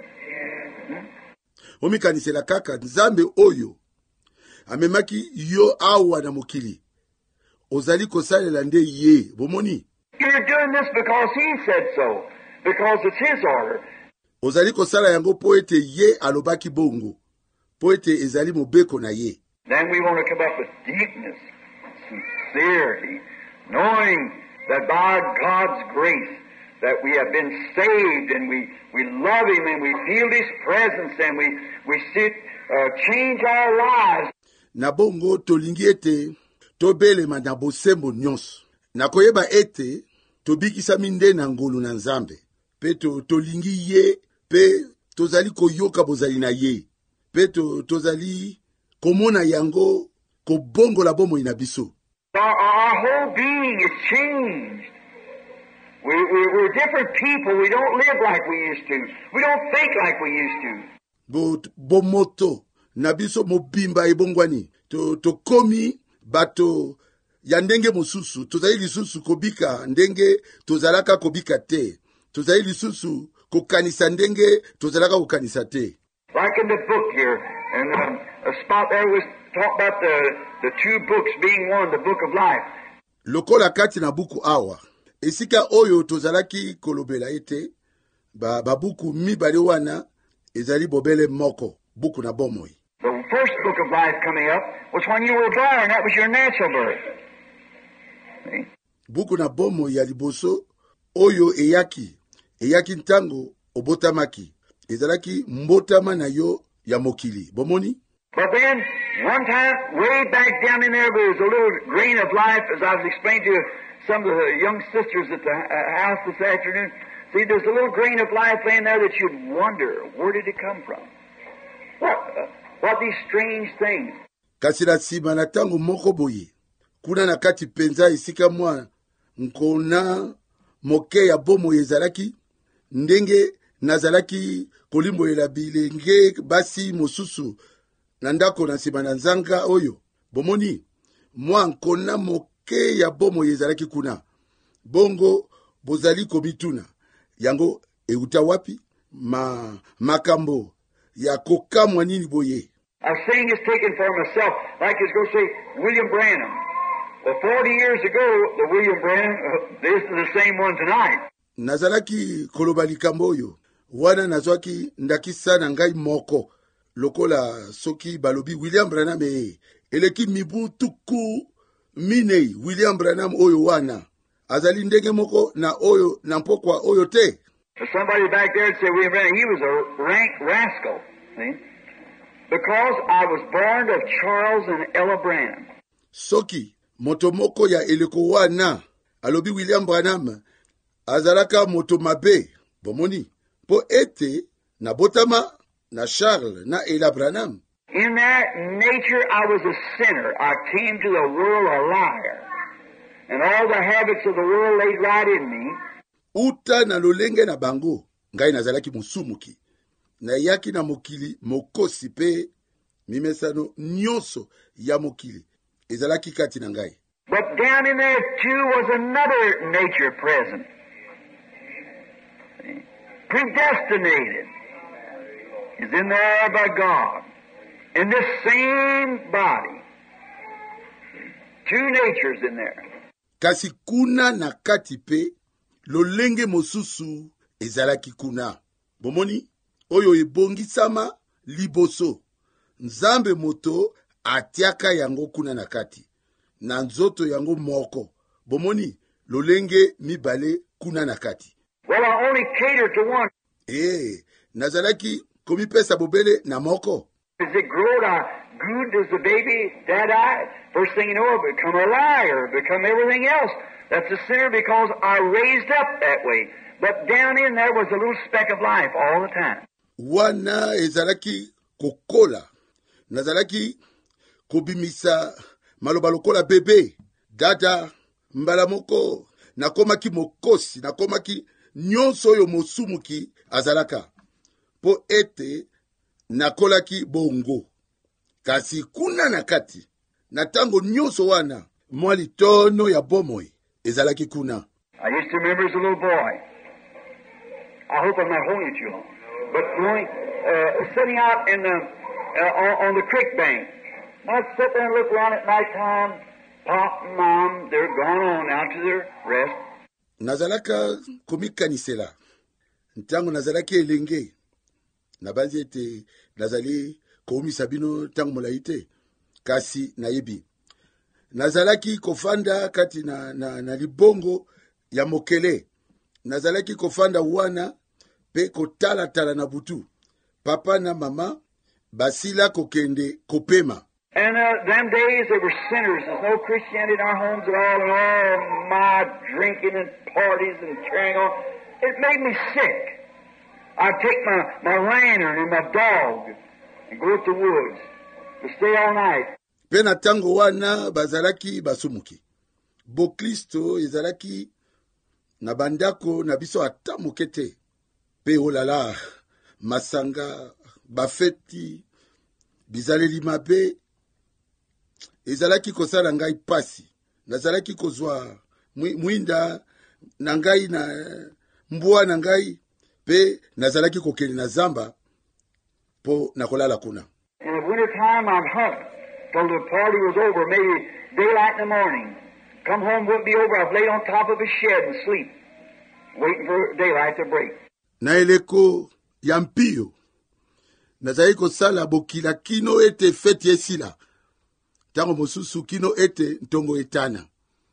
Omikanisela kaka Nzambe oyo amemaki yo awa na mokili. Ozali kosalela nde ye. Bomoni. You're doing this because he said so. Because it's his order. Ozali kosala yango po ete ye alobaki bongo. Po ete ezali mobeko na ye. Then we want to come up with deepness, sincerity, knowing that by God's grace that we have been saved and we, we love Him and we feel His presence and we, we see it uh, change our lives. Na bongo tolingi ete tobelema na bosembo nyonso. Na koyeba ete tobikisa minde na ngolu na Nzambe. Pe to tolingi ye, pe tozali koyoka bozali na ye. Pe to tozali komona yango kobongo la bomo ina biso. Our, our whole being is changed. We, we, we're different people. We don't live like we used to. We don't think like we used to. But bomoto nabiso mobimba ebongwani to to komi bato ya ndenge mosusu tozali lisusu kobika ndenge tozalaka kobika te tozali lisusu kokanisa ndenge tozalaka kokanisa te. Like in the book here, and um, a spot there was talk about the the two books being one, the book of life. Lokola kati na buku awa esika oyo tozalaki kolobela ete ba babuku mibale wana ezali bobele moko buku na bomoi. The first book of life coming up was when you were born. That was your natural birth. See? Buku na bomoi ya liboso oyo eyaki eyaki ntango obotamaki ezalaki mbotama na yo ya mokili bomoni. But then one time way back down in there there was a little grain of life, as I was explaining to some of the young sisters at the house this afternoon. See, there's a little grain of life laying there that you'd wonder, where did it come from? What, uh, what these strange things? Kasi la sima na tango moko boye, kuna na kati penza isika mwa nkona moke ya bomo yezalaki, ndenge nazalaki kolimbo yela bilenge basi mosusu, nandako na sima na nzanga oyo, bomoni, mwa nkona moke ya bomo yezalaki kuna, bongo bozali komituna. Yango euta wapi ma makambo ya kokamwa nini boye. I'm saying it's taken for myself, like it's going to say William Branham. Well, forty years ago, the William Branham, uh, this is the same one tonight. Nazalaki kolobali kamboyo, wana nazwaki ndakisa na ngai moko, lokola soki balobi William Branham e, eleki mibu tuku minei William Branham oyo wana. Azali ndenge moko na oyo na mpokwa oyo te. Somebody back there would say William Branham, he was a rank rascal, see? Because I was born of Charles and Ella Branham. Soki moto moko ya eleko wana alobi William Branham azalaka moto mabe bomoni po ete na botama na Charles na Ella Branham. In that nature I was a sinner. I came to the world a liar. And all the habits of the world laid right in me. Uta na lolenge na bango ngai nazalaki musumuki na yaki na mokili mokosi pe mimesano nyonso ya mokili ezalaki kati na ngai. But down in there too was another nature present, predestinated, is in there by God in this same body. Two natures in there. Kasi kuna na kati pe lolenge mosusu ezalaki kuna. Bomoni oyo ebongisama liboso. Nzambe moto atiaka yango kuna na kati. Na nzoto yango moko. Bomoni lolenge mibale kuna na kati. Well, I only cater to one. Eh, nazalaki komipesa bobele na moko. As it growed, I good as a baby, dead eye. First thing you know, I become a liar, become everything else. That's a sinner because I raised up that way. But down in there was a little speck of life all the time. Wana ezalaki kokola. Nazalaki kobimisa maloba lokola bebe. Dada mbalamoko. Nakomaki mokosi. Nakomaki nyonso yo mosumuki azalaka. Po ete nakolaki bongo. Kasi kuna na kati. Na tango nyonso wana. Mwali tono ya bomoi. Ezalaki kuna. I used to remember as a little boy. I hope I'm not holding you too long. But going, uh, sitting out in the, uh, on, on the creek bank. I'd sit there and look around at night time. Pop and Mom, they're gone on out to their rest. Nazalaka komikanisela. Ntango nazalaki elenge. Nabazi ete nazali komi sabino tango molaite. Kasi naibi. Nazalaki kofanda kati na, na, na libongo ya mokele. Nazalaki kofanda wana pe kotala tala na butu. Papa na mama basila kokende kopema. And uh, them days there were sinners. There's no Christianity in our homes at all. And all my drinking and parties and carrying on. It made me sick. I'd take my, my lantern and my dog and go to the woods to stay all night. Pena tango wana bazalaki basumuki. Bo Kristo ezalaki na bandako na biso ata moke te. Pe olala masanga bafeti bizaleli mabe ezalaki kosala ngai pasi. Nazalaki kozwa mwinda na ngai na mbwa na ngai pe nazalaki kokeli na zamba po nakolala kuna. In the winter time I'd hunt till the party was over, maybe daylight in the morning. Come home, wouldn't be over. I'd lay on top of a shed and sleep, waiting for daylight to break. Na eleko ya mpio nazali kosala bokila kino ete feti esila. Tango mosusu kino ete ntongo etana.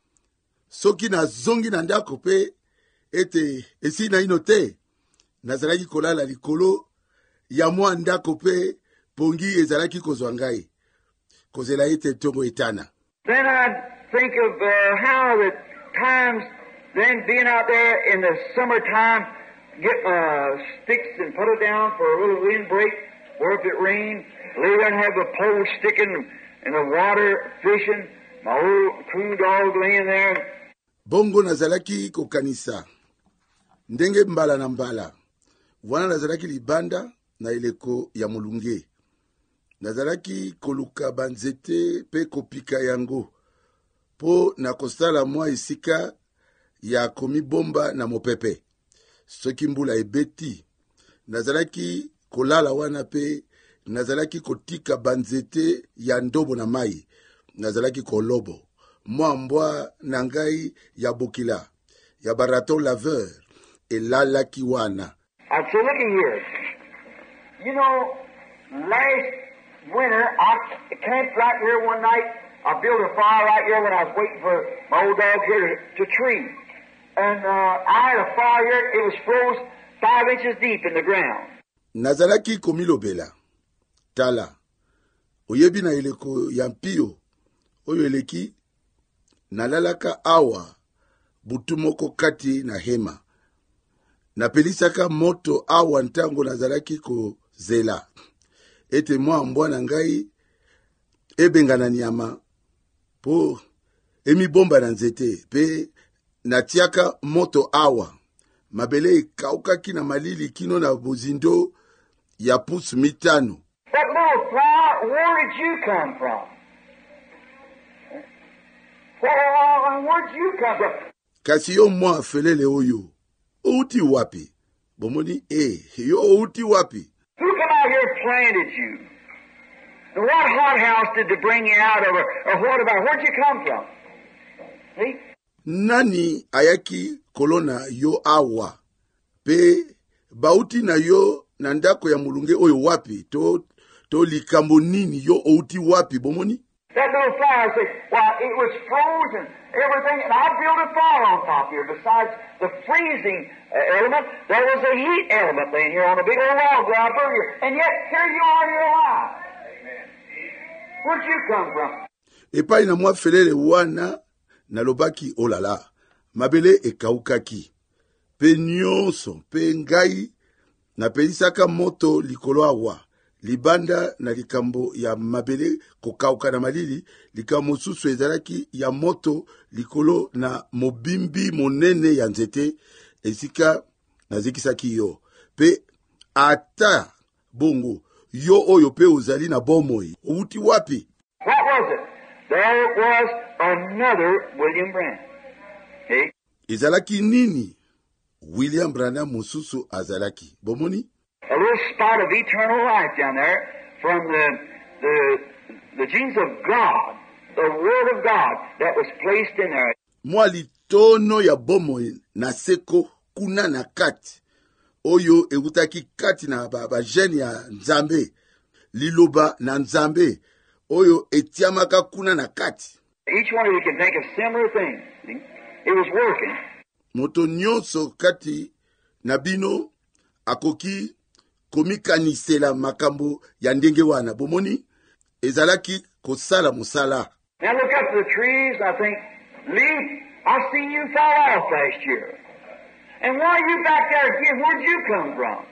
Soki na zongi na ndako pe ete esi na ino te, nazalaki kolala likolo ya mwa ndako pe pongi ezalaki kozwa ngai. Kozela ete ntongo etana. Then I'd think of uh, how the times then being out there in the summertime, get uh, sticks and put it down for a little windbreak, or if it rained, lay there and have the pole sticking in the water, fishing, my old coon dog laying there. Bongo nazalaki kokanisa. Ndenge mbala na mbala. Wana nazalaki libanda na ileko ya mulunge. Nazalaki koluka banzete pe kopika yango. Po na kosala mwa isika ya komi bomba na mopepe. Soki mbula ebeti. Nazalaki kolala wana pe. Nazalaki kotika banzete ya ndobo na mai. Nazalaki kolobo. Mwa mbwa na ngai ya bokila. Ya barato laveur. Elalaki wana. I'd say, look here. You know, last winter, I camped right here one night. I built a fire right here when I was waiting for my old dog here to, to tree. And uh, I had a fire here. It was froze five inches deep in the ground. Nazalaki komilobela. Tala. Oyebi na eleko ya mpio. Oyo eleki. Nalalaka awa. Butumoko kati na hema. Napelisaka moto awa ntango nazalaki ko zela. Ete mwa mbwana ngai ebenga na nyama po emi bomba na nzete pe natiaka moto awa. Mabele kaukaki na malili kino na bozindo ya pusu mitano. That little flower, where did you come from? Well, where did you come from? Kasi yo mwa felele oyo. Outi wapi? Bomoni eh, yo outi wapi? Who come out here and planted you? And what hothouse did they bring you out of, or, or what about, where'd you come from? See? Nani ayaki kolona yo awa? Pe bauti na yo nandako ya mulunge oyo wapi? To, to likambo nini yo outi wapi? Bomoni? That little fire said, well, it was frozen, everything, and I built a fire on top here. Besides the freezing uh, element, there was a heat element laying here on a big old log where I burned here. And yet, here you are, you're alive. Amen. Where'd you come from? Epai na mwa felele wana, nalobaki olala. Mabele ekaukaki. Pe nyonso, pe ngai, na pelisaka moto likolo awa. Libanda na likambo ya mabele kokauka na malili, likambo susu ezalaki ya moto likolo na mobimbi monene ya nzete, esika nazikisaki yo. Pe ata bongo, yo oyo pe uzali na bomoi. Outi wapi? What was it? There was another William Branham. Hey? Ezalaki nini? William Branham mususu azalaki. Bomoni? A little spot of eternal life down there from the, the, the genes of God, the Word of God that was placed in there. Mwa litono ya bomo na seko kuna na kati. Oyo eutaki kati na baba jeni ya nzambe. Liloba na nzambe. Oyo etiamaka kuna na kati. Each one of you can think of similar things. See? It was working. Moto nyonso kati na bino akoki komikanisela makambo ya ndenge wana. Bomoni ezalaki kosala musala. Now look up to the trees, I think, Lee, I seen you fall off last year. And why are you back there again? Where'd you come from?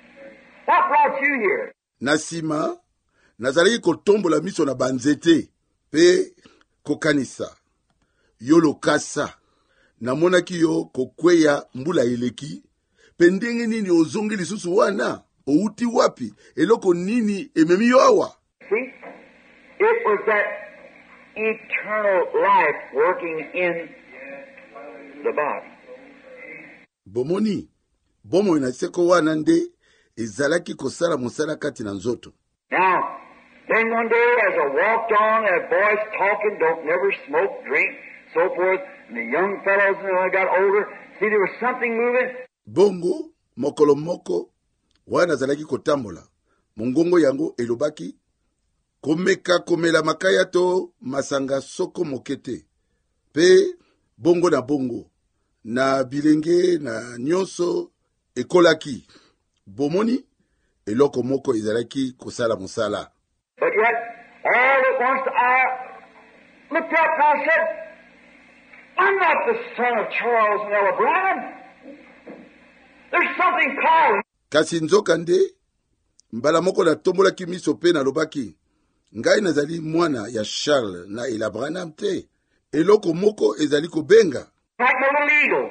What brought you here? Nasima, nazalaki kotombola miso na banzete, pe kokanisa. Yolo kasa. namonaki yo kokweya mbula eleki, pe ndenge nini ozongi lisusu wana, outi wapi, eloko nini ememi yo awa. See, it was that eternal life working in the body. Bomoni, bomo inaseko wana nde, ezalaki kosala mosala kati na nzoto. Now, then one day as I walked on, that boys talking, don't never smoke, drink, so forth, and the young fellows, when I got older, see there was something moving. Bongo, mokolo moko, wana zalaki kotambola. Mongongo yango elobaki, komeka komela makaya to masanga soko mokete. Pe, bongo na bongo, na bilenge na nyonso ekolaki. Bomoni, eloko moko izalaki kosala mosala. But yet, all at once I looked up and I said, I'm not the son of Charles and Ella Branham. There's something calling. Kasi nzoka nde, mbala moko na tombolaki miso pe na lobaki, ngai nazali mwana ya Charles na Ella Branham te. Eloko moko ezali kobenga. Like my little eagle.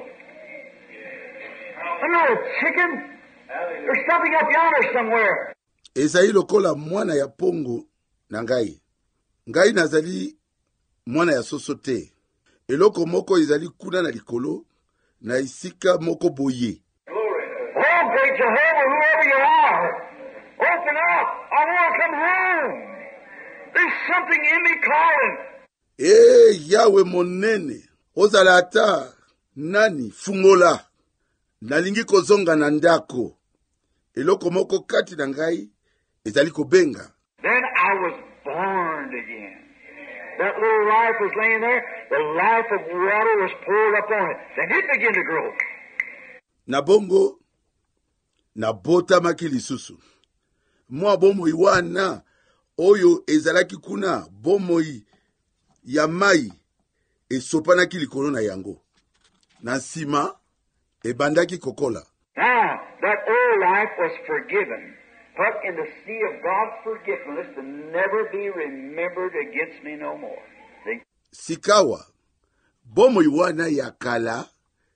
I'm not a chicken. There's something up yonder somewhere. Ezali lokola mwana ya pongo na ngai. Ngai nazali mwana ya soso te. Eloko moko ezali kuna na likolo, na isika moko boye. Oh, great Jehovah, whoever you are, open up. I want to come home. There's something in me calling. Eh, Yahweh monene, ozala ata nani fungola. Nalingi kozonga na ndako. Eloko moko kati na ngai ezali kobenga. Then I was born again. That little life was laying there. The life of water was poured upon it. Then it began to grow. Na bongo, na bota maki lisusu. Mwa bomoi wana, oyo ezalaki kuna, bomoi ya mai, esopanaki likolo na yango. Na sima, ebandaki kokola. Now, that old life was forgiven, put in the sea of God's forgiveness to never be remembered against me no more. See? Sikawa, bomoi wana ya kala,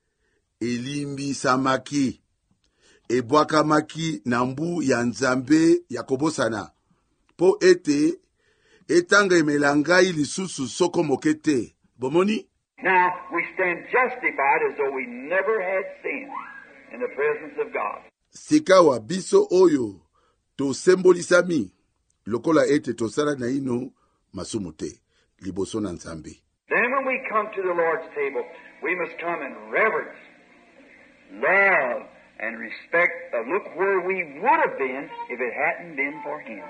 elimbi samaki, ebwakamaki na mbu ya nzambe ya kobosana, po ete, etanga emelangai lisusu soko mokete. Bomoni? Now, we stand justified as though we never had sinned in the presence of God. Sikawa biso oyo to sembolisami lokola ete tosala na ino masumu te liboso na nzambe. Then when we come to the Lord's table, we must come in reverence, love, and respect. Uh, look where we would have been if it hadn't been for Him.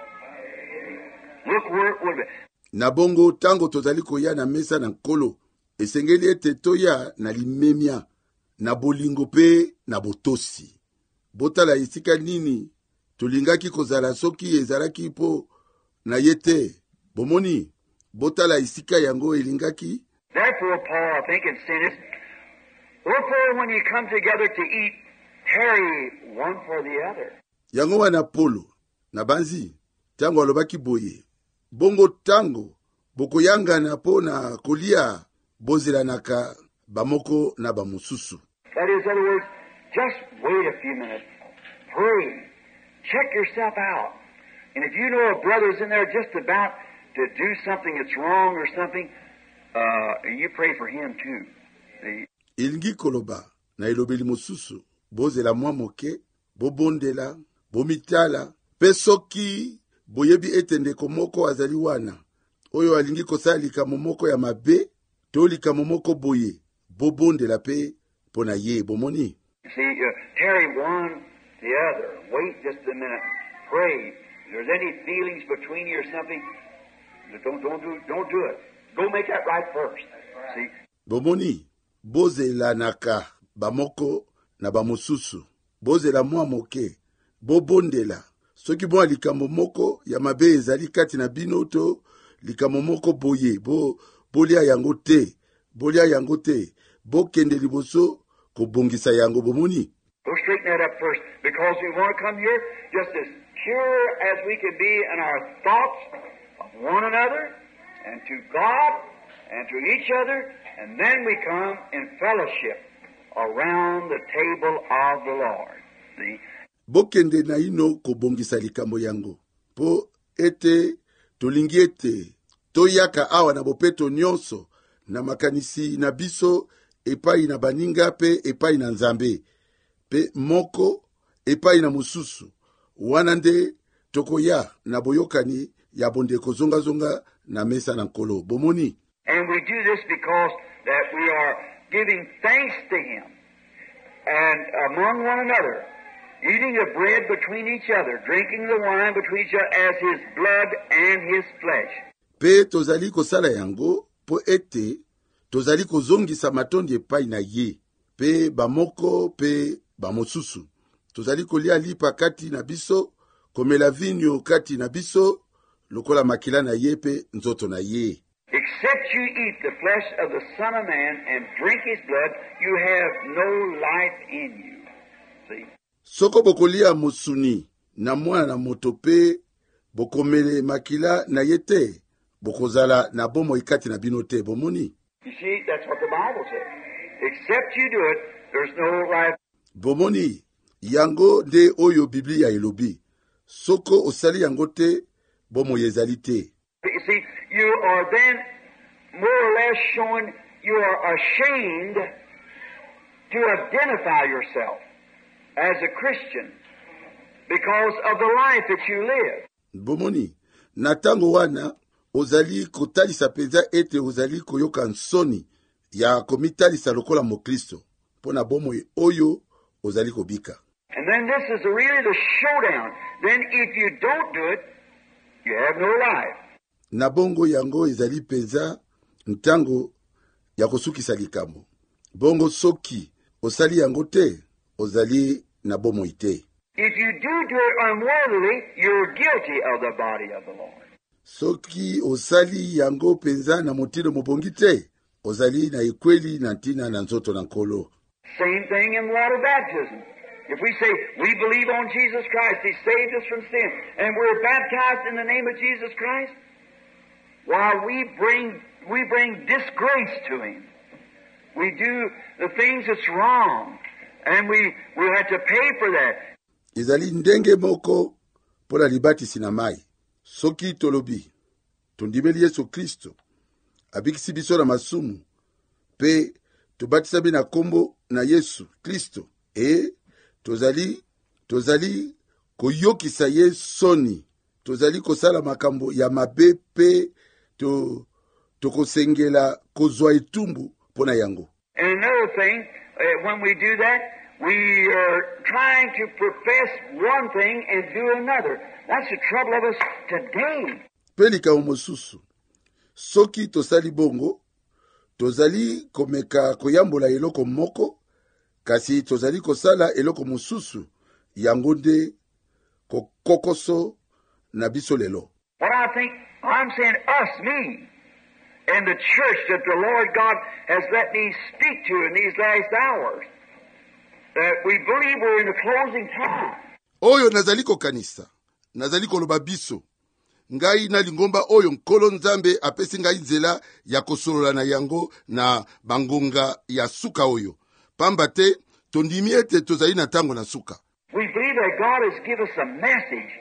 Look where it would have been. Na bongo tango tozali koya na mesa na nkolo, esengeli ete toya na limemia, na bolingo pe na botosi. Botala isika nini, tolingaki kozala soki ezalaki po na yete. Bomoni, botala isika yango elingaki. Therefore, Paul, I think, in sin is, wherefore when you come together to eat, tarry one for the other. Yango wana polo, na banzi, tango alobaki boye. Bongo tango, boko yanga na po na kolia, bozela naka, bamoko na bamususu. That is, in other words, just wait a few minutes. Pray. Check yourself out. And if you know a brother's in there just about to do something that's wrong or something, uh, you pray for him too. See? Ilingi koloba, na ilobeli mususu, bozela mwa moke, bobondela, bomitala, pesoki, boyebi etende komoko azali wana. Oyo alingi kosalika momoko ya mabe, tolika momoko boye, bobondela pe, pona ye, bomoni. See, uh, tarry one the other. Wait just a minute. Pray. If there's any feelings between you or something, don't, don't, do, don't do it. Go make that right first. See? Bomoni, bozela naka, bamoko na bamususu. Bozela mwa moke, bobondela. Soki bon likambo moko ya mabe ezali kati na bino to likambo moko boye, bo bolia yango te, bolia yango te, bo kende liboso ko bongisa yango. Bomoni. Go straighten that up first, because we want to come here just as pure as we can be in our thoughts of one another and to God and to each other, and then we come in fellowship around the table of the Lord. See? Bokende na ino kobongisa likambo yango. Po ete tolingi ete toyaka awa na bopeto nyonso na makanisi na biso epai na baninga pe epai na Nzambe. Pe moko epai na mususu. Wana nde tokoya na boyokani ya bondeko zonga zonga na mesa na nkolo. Bomoni. And we do this because that we are giving thanks to Him and among one another, eating the bread between each other, drinking the wine between each other as His blood and His flesh. Pe tozali kosala yango po ete tozali kozongisa matondi epai na ye. Pe bamoko pe bamosusu. Tozali kolia lipa kati na biso, komela vinyo kati na biso, lokola makila na ye pe nzoto na ye. Except you eat the flesh of the Son of Man and drink His blood, you have no life in you. See? Soko bokolia musuni na mwana na moto pe bokomele makila na yete, bokozala na bomo ikati na binote. Bomoni. You see, that's what the Bible says. Except you do it, there's no life. Bomoni, yango de oyo Biblia ilobi. Soko osali yango te, bomo yezali te. You see, you are then more or less showing you are ashamed to identify yourself as a Christian because of the life that you live. Bomoni, na tango wana, ozali kotalisa peza ete ozali koyoka nsoni ya komitalisa lokola mokristo. Pona bomo oyo ozali kobika. And then this is really the showdown. Then if you don't do it, you have no life. Na bongo yango ezali peza ntango ya kosukisa likambo. Bongo soki osali yango te, ozali na bomo ite. If you do do it unworthily, you're guilty of the body of the Lord. Soki osali yango penza na motilo mobongi te, ozali na ikweli na ntina na nzoto na nkolo. Same thing in water baptism. If we say we believe on Jesus Christ, He saved us from sin, and we're baptized in the name of Jesus Christ, while we bring we bring disgrace to Him. We do the things that's wrong, and we we have to pay for that. Izali ndenge moko pola libati sinamai. Soki tolobi tondimeli Yesu Kristo abikisi biso na masumu pe tobatisa bina kombo na Yesu Kristo e tozali tozali koyokisa ye soni, tozali kosala makambo ya mabe pe to tokosengela kozwa etumbu pona yango. And another thing, uh, when we do that, we are trying to profess one thing and do another. That's the trouble of us today. Pelika omosusu. Soki tosali bongo, tozali komeka koyambola eloko moko, kasi tozali kosala eloko mususu, yango nde kokoso na biso lelo. What I think, I'm saying us, me, and the church that the Lord God has let me speak to in these last hours, that we believe we're in the closing time. Oyo nazaliko kanisa, nazaliko loba biso, ngai na lingomba oyo nkolo Nzambe apesi ngai nzela ya kosolola na yango na bangonga ya suka oyo. Pamba te, tondimi ete tozali na tango na suka. We believe that God has given us a message.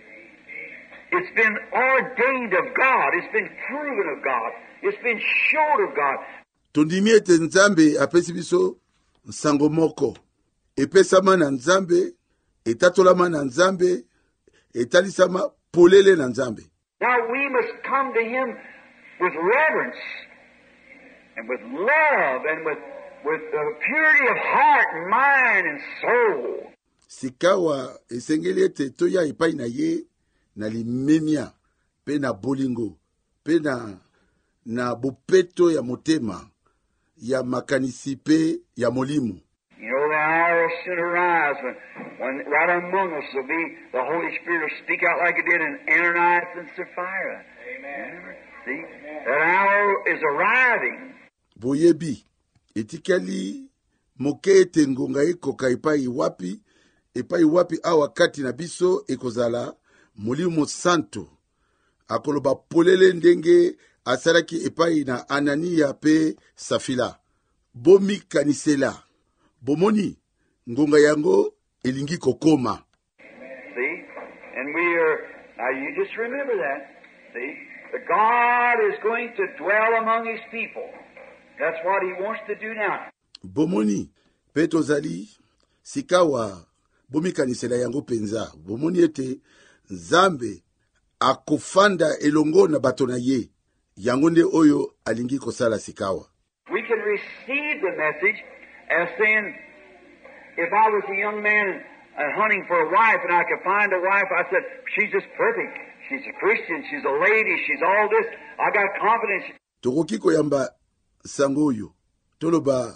It's been ordained of God. It's been proven of God. It's been showed of God. Tondimi ete Nzambe apesi biso nsango moko. Epesama na Nzambe, etatolama na Nzambe, etalisama polele na Nzambe. Now we must come to Him with reverence and with love and with, with uh, purity of heart and mind and soul. Sikawa esengeli ete toya epai na ye na limemia pe na bolingo pe na na bopeto ya motema ya makanisi pe ya molimu. You know, the hour will soon arise when, when right among us will be the Holy Spirit will speak out like it did in Ananias and Sapphira. Amen. See? That hour is arriving. Boyebi, etikali moke ete ngonga ekoka epai wapi, epai wapi awa kati na biso ekozala, Molimo Santo, akoloba polele ndenge asalaki epai na Anania pe Safila. Bomi kanisela. Bomoni ngonga yango elingi kokoma. See? And we are, now you just remember that. See? That God is going to dwell among His people. That's what He wants to do now. Bomoni pe tozali sikawa bomi kanisela yango penza. Bomoni ete Nzambe akofanda elongo na bato na ye. Yango nde oyo alingi kosala sikawa. We can receive the message as saying, if I was a young man and, and hunting for a wife and I could find a wife, I said, she's just perfect. She's a Christian. She's a lady. She's all this. I got confidence. Tokoki koyamba sangoyo. Toloba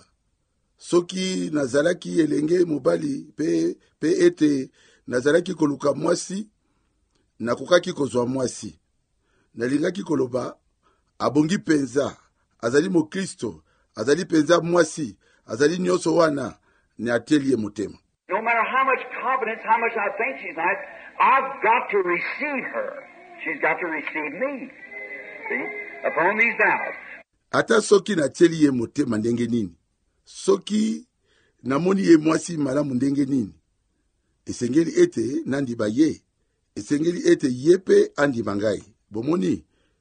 soki nazalaki elenge mobali pe pe ete nazalaki koluka mwasi nakokaki kozwa mwasi. Nalingaki koloba abongi penza azali mo Kristo azali penza mwasi azali nyoso wana ni atelier mutema. No matter how much confidence, how much I think she's nice, I've got to receive her. She's got to receive me. See? Upon these vows. Ata soki na atelier mutema ndenge nini. Soki namoni ye mwasi malamu ndenge nini. Esengeli ete nandi baye. Esengeli ete yepe andi mangai. Bomoni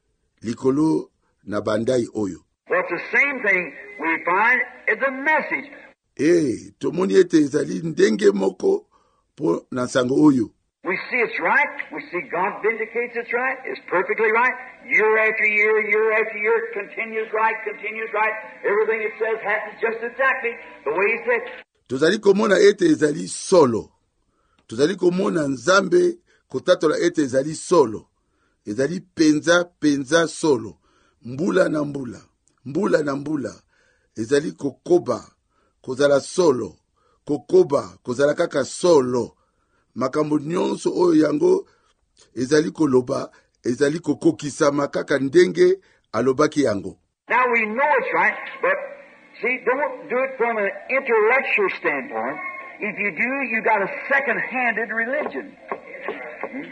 likolo na bandai oyo. Well, it's the same thing we find is a message. Eh, tomoni ete ezali ndenge moko po na sango oyo. We see it's right. We see God vindicates it's right. It's perfectly right. Year after year, year after year, it continues right, continues right. Everything it says happens just exactly the way He said. Tozali komona ete ezali solo. Tozali komona Nzambe kotatola ete ezali solo. Ezali penza penza solo. Mbula na mbula. Mbula na mbula. Ezali kokoba. Kozala solo. Kokoba. Kozala kaka solo. Makambo nyonso oyo yango ezali koloba. Ezali kokokisa makaka ndenge alobaki yango. Now we know it's right, but see, don't do it from an intellectual standpoint. If you do, you got a second-handed religion. Hmm?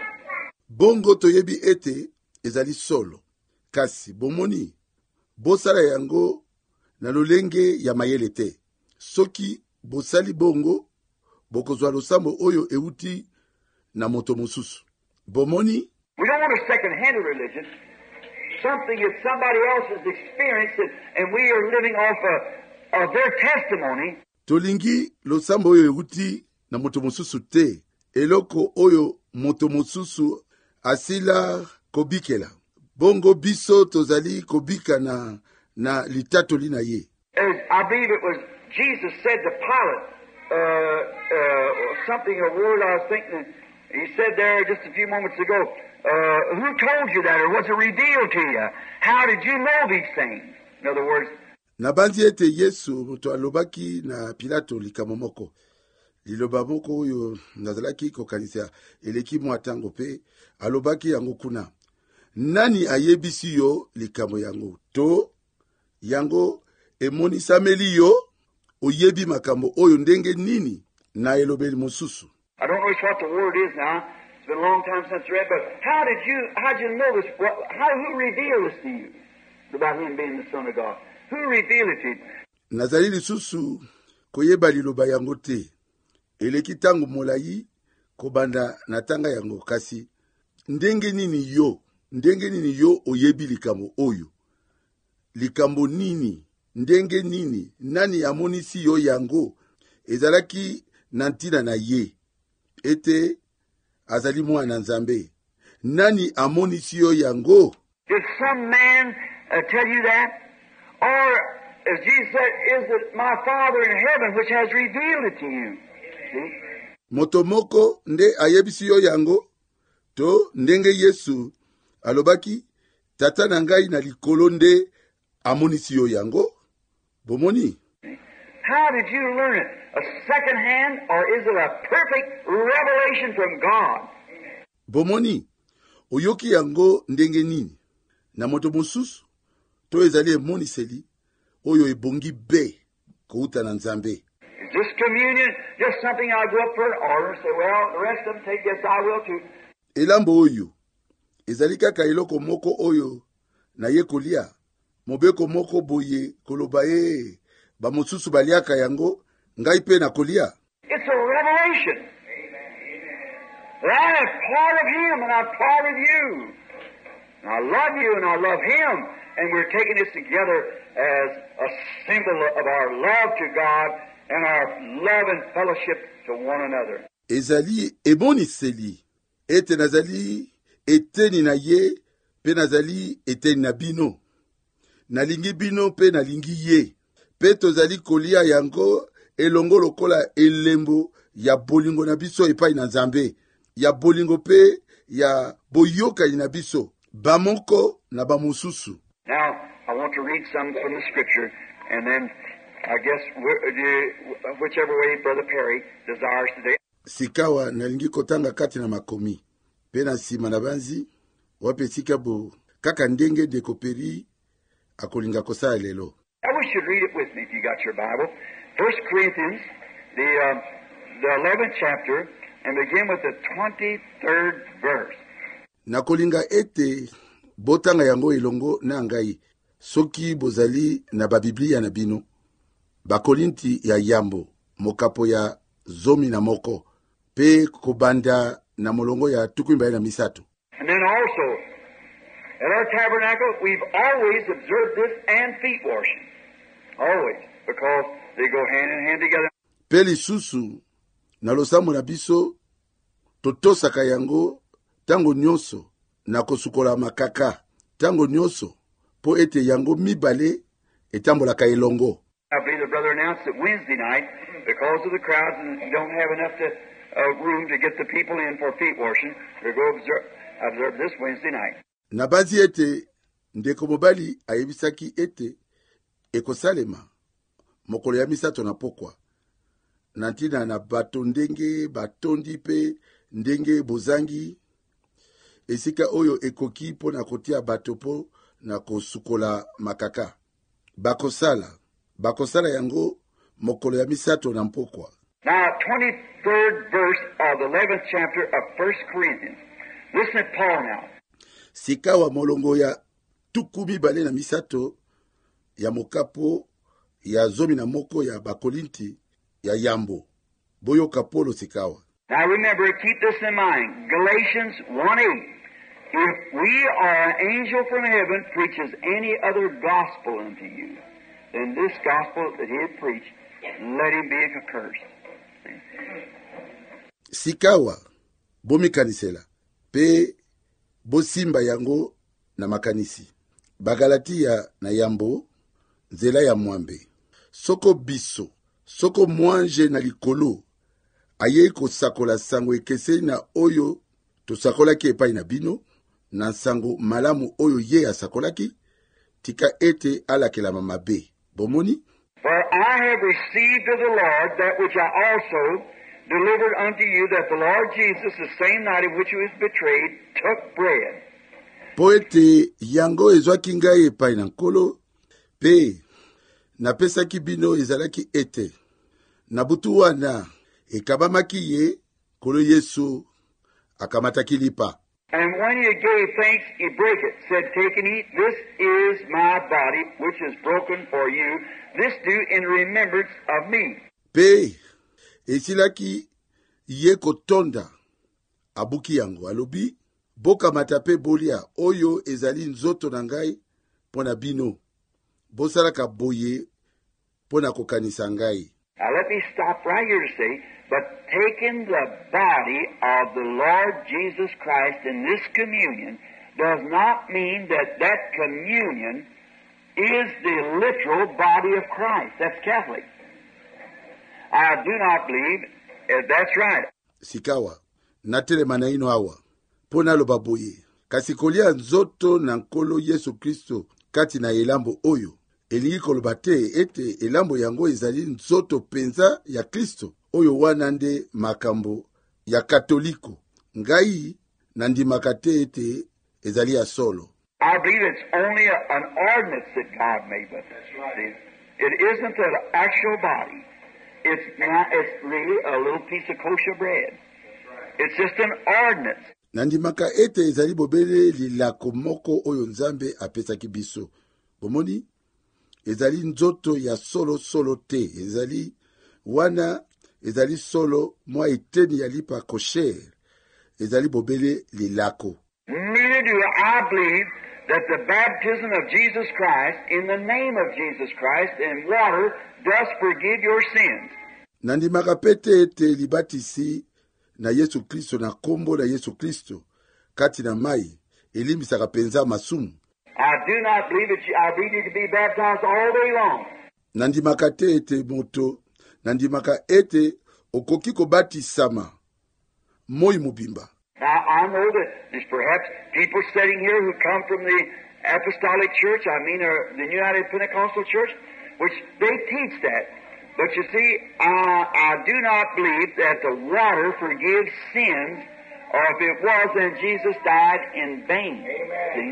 Bongo toyebi ete ezali solo. Kasi bomoni bosala yango na lolenge ya mayele te. Soki bosali bongo bokozwa losambo oyo euti na moto mosusu. Bomoni we don't want a second-handed religion. Something that somebody else has experienced and, and we are living off of, of their testimony. Tolingi losambo oyo euti na moto mosusu te. Eloko oyo moto mosusu asila kobikela. Bongo biso tozali kobika na na litatoli na ye. As I believe it was Jesus said to Pilate, uh, uh, something, a word I was thinking, he said there just a few moments ago, uh, who told you that, or was it revealed to you? How did you know these things? In other words, nabanzi ete Yesu muto alobaki na Pilato likamomoko. Liloba moko oyo nazalaki kokanisa eleki mwatango pe alobaki yango kuna. Nani ayebisi yo likamo yango? To yango emonisameli yo oyebi makambo oyo ndenge nini na elobeli mosusu. I don't know what the word is now. It's been a long time since I read, but how did you, how did you know this? How, who revealed this to you about Him being the Son of God? Who revealed it to you? Nazali lisusu koyeba liloba yango te. Eleki tangu molai kobanda natanga yango kasi. Ndenge nini yo? Ndenge nini yo oyebi likambo oyo? Likambo nini? Ndenge nini? Nani amonisi yo yango? Ezalaki nantina na ye. Ete azali mwana Nzambe. Nani amonisi yo yango? Did some man uh, tell you that? Or, as Jesus said, is it my Father in heaven which has revealed it to you? See? Moto moko nde ayebisi yo yango? To ndenge Yesu alobaki tata na ngai na likolo nde amonisi yo yango? Bomoni? How did you learn it? A second hand, or is it a perfect revelation from God? Bomoni? Oyoki yango ndenge nini? Na moto mosusu? To ezali emoniseli oyo ebongi be kouta na Nzambe. Is this communion just something I go up for an order and say, well, the rest of them take this, I will too? Elambo oyo ezali kaka eloko moko oyo na ye kolia mobeko moko boye koloba ye bamosusu baliaka yango ngai pe na kolia. It's a revelation. That I am part of Him and I'm part of you. And I love you and I love Him. And we're taking this together as a symbol of our love to God and our love and fellowship to one another. Ezali eboniseli ete nazali eteni na ye pe nazali eteni na bino. Nalingi bino pe nalingi ye. Pe tozali kolia yango elongo lokola elembo ya bolingo na biso epai na Nzambe. Ya bolingo pe ya boyoka na biso. Bamoko na bamususu. Now, I want to read some from the scripture, and then I guess whichever way Brother Perry desires today. Sikawa nalingi kotanga kati na makomi. Pena sima na banzi, wape sikabo kaka ndenge de koperi akolinga kosa lelo. I wish you'd read it with me if you got your Bible. First Corinthians, the, uh, the eleventh chapter, and begin with the twenty-third verse. Nakolinga ete botanga yango ilongo na ngai. Soki bozali na babiblia na bino. Bakolinti ya yambo, mokapo ya zomi na moko. Pe kobanda na molongo ya tukwimba na misato. And then also, at our tabernacle, we've always observed this and feet washing. Always. Because they go hand in hand together. Pe lisusu, na losambo na biso, totosaka yango, tango nyonso, na kosukola makaka, tango nyonso, po ete yango mibale, etambola ka elongo. I believe the brother announced that Wednesday night, because of the crowds and you don't have enough to, uh, room to get the people in for feet washing, we'll go observe, observe this Wednesday night. Nabazi ete, ndeko mobali ayebisaki ete, ekosalema, mokolo ya misato na pokwa. Nantina na bato ndenge, batondi pe, ndenge bozangi, esika oyo ekoki po na kotia bato po na kosukola makaka. Bakosala, bakosala yango, mokolo ya misato na mpokwa. Now, twenty-third verse of the eleventh chapter of First Corinthians. Listen to Paul now. Sikawa molongo ya tukumi bale na misato, ya mokapo, ya zomi na moko ya bakolinti, ya yambo. Boyo kapolo sikawa. Now remember, keep this in mind. Galatians one eight. If we or an angel from heaven preaches any other gospel unto you than this gospel that he had preached, let him be accursed. Sikawa, bomi kanisela, pe bosimba yango na makanisi. Bagalatia na yambo, nzela ya mwambe. Soko biso, soko mwanje na likolo, aye ko sakola sango ekese na oyo, to sakola ki epai na bino, na sango malamu oyo ye asakolaki, tika ete alakela mamabe. Bomoni? For I have received of the Lord that which I also delivered unto you, that the Lord Jesus, the same night in which he was betrayed, took bread. Poete yango ezwaki ngai epai na nkolo, pe napesaki bino ezalaki ete, na butu wana ekabamaki ye, kolo Yesu akamataki lipa. And when he gave thanks, he brake it, said, take and eat, this is my body, which is broken for you. This do in remembrance of me. Pe, esilaki ye kotonda, abuki yango, alobi, boka matape bolia, oyo ezali nzoto na ngai, pona bino, bosalaka boye, pona kokanisa ngai. Now let me stop right here to say, but taking the body of the Lord Jesus Christ in this communion does not mean that that communion is the literal body of Christ. That's Catholic. I do not believe uh, that's right. Sikawa, natele manaino awa, pona lo baboye, kasikolia nzoto na nkolo Yesu Kristo kati na elambo oyo, elingi kolobate ete elambo yango ezali nzoto penza ya Kristo, oyo wana nde makambo ya katoliko, ngai nandimakate ete ezali ya solo. I believe it's only a, an ordinance that God made with us. Right. It isn't an actual body. It's not, it's really a little piece of kosher bread. It's just an ordinance. nandimaka ete ezali bobele lilako moko oyo nzambe apesaki biso. Bomoni, ezali nzoto ya solo solo te, ezali wana ezali solo mwa iteni ya lipa kosher, ezali bobele lilako. Neither do I believe that the baptism of Jesus Christ, in the name of Jesus Christ, in water, does forgive your sins. Nandimaka pete ete libatisi na Yesu Kristo na kombo na Yesu Kristo kati na mai elimbisaka penza masumu. I do not believe that you, I believe you can be baptized all day long. Nandimaka te ete moto, nandimaka ete okoki kobatisama moi mubimba. Now, I know that there's perhaps people sitting here who come from the Apostolic Church, I mean uh, the United Pentecostal Church, which they teach that. But you see, uh, I do not believe that the water forgives sins, or if it was, then Jesus died in vain. See?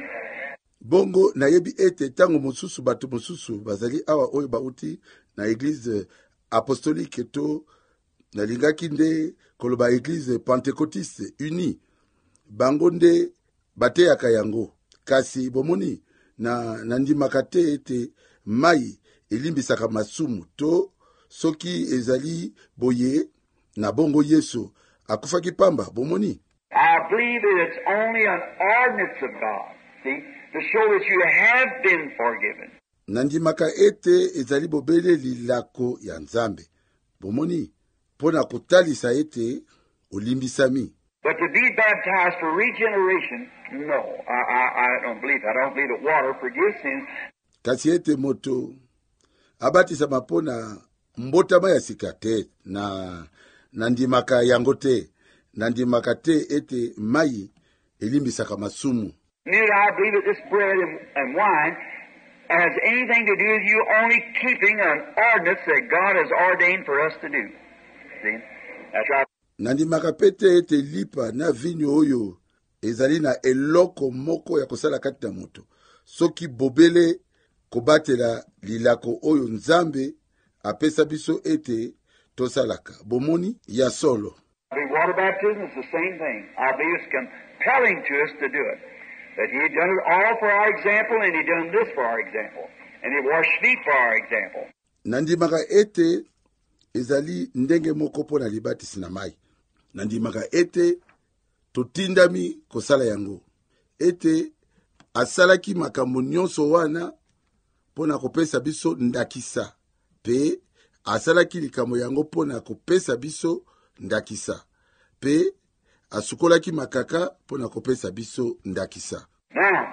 Bongo na yebi ete tango mosusu batu mosusu bazali awa oyo bauti na Église apostolique to na lingaki nde koloba Église pentecôtiste uni bango nde bateyaka yango kasi bomoni na nandimaka te ete mai elimbisaka masumu to soki ezali boye na bongo Yesu akufaki pamba bomoni. I believe that it's only an ordinance of God, see, to show that you have been forgiven. Nandimaka ete ezali bobele lilako ya Nzambe bomoni pona kutalisa ete olimbisami. But to be baptized for regeneration, no, I, I, I don't believe. I don't believe that water forgives sins. Kasi ete moto abatisa mapona mbotama ya sikate na nandimaka yango te, nandimaka te ete mai elimbisaka masumu. Neither I believe that this bread and, and wine has anything to do with you only keeping an ordinance that God has ordained for us to do. See? That's right. Nandimaka pete ete lipa na vinyo oyo ezali na eloko moko ya kosala kati na moto. Soki bobele kobatela lilako oyo Nzambe apesa biso ete tosalaka. Bomoni ya solo. The water baptism is the same thing. I believe it's compelling to us to do it. That He done it all for our example, and He done this for our example. And He washed feet for our example. Nandimaka ete ezali ndenge moko pona libatisi na mai. Nandimaka ete totindami kosala yango. Ete asalaki makambo nyonso wana pona kopesa biso ndakisa. Pe asalaki likambo yango pona kopesa biso ndakisa. Pe asukolaki makaka pona kopesa biso ndakisa. Now,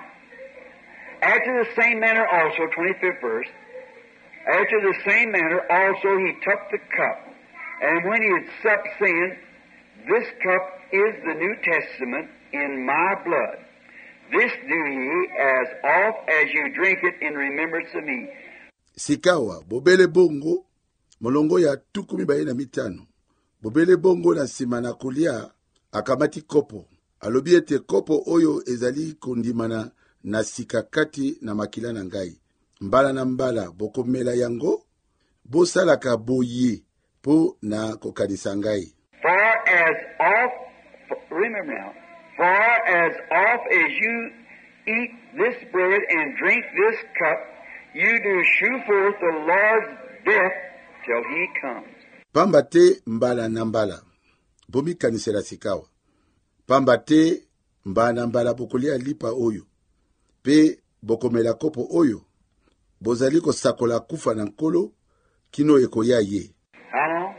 after the same manner also, twenty-fifth verse, after the same manner also He took the cup, and when He had supped, saying, This cup is the New Testament in my blood. This do ye as oft as you drink it in remembrance of me. Sikawa, bobele bongo, molongo ya tukumi baye na mitano. Bobele bongo na sima na kulia, akamati kopo. Alobi ete kopo oyo ezali kondimana na sikakati na makila na ngai. Mbala na mbala, bokomela yango, bosalaka boye, po na kokanisa ngai. For as oft, remember now, for as oft as you eat this bread and drink this cup, you do shew forth the Lord's death till He comes. Pamba te mbala na mbala, bomi kanisela sikawa. Pamba te mbala na mbala bokolia lipa oyo, pe bokomela kopo oyo, bozali kosakola kufa na nkolo, kino ekoya ye. How long?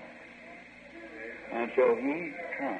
Until He comes.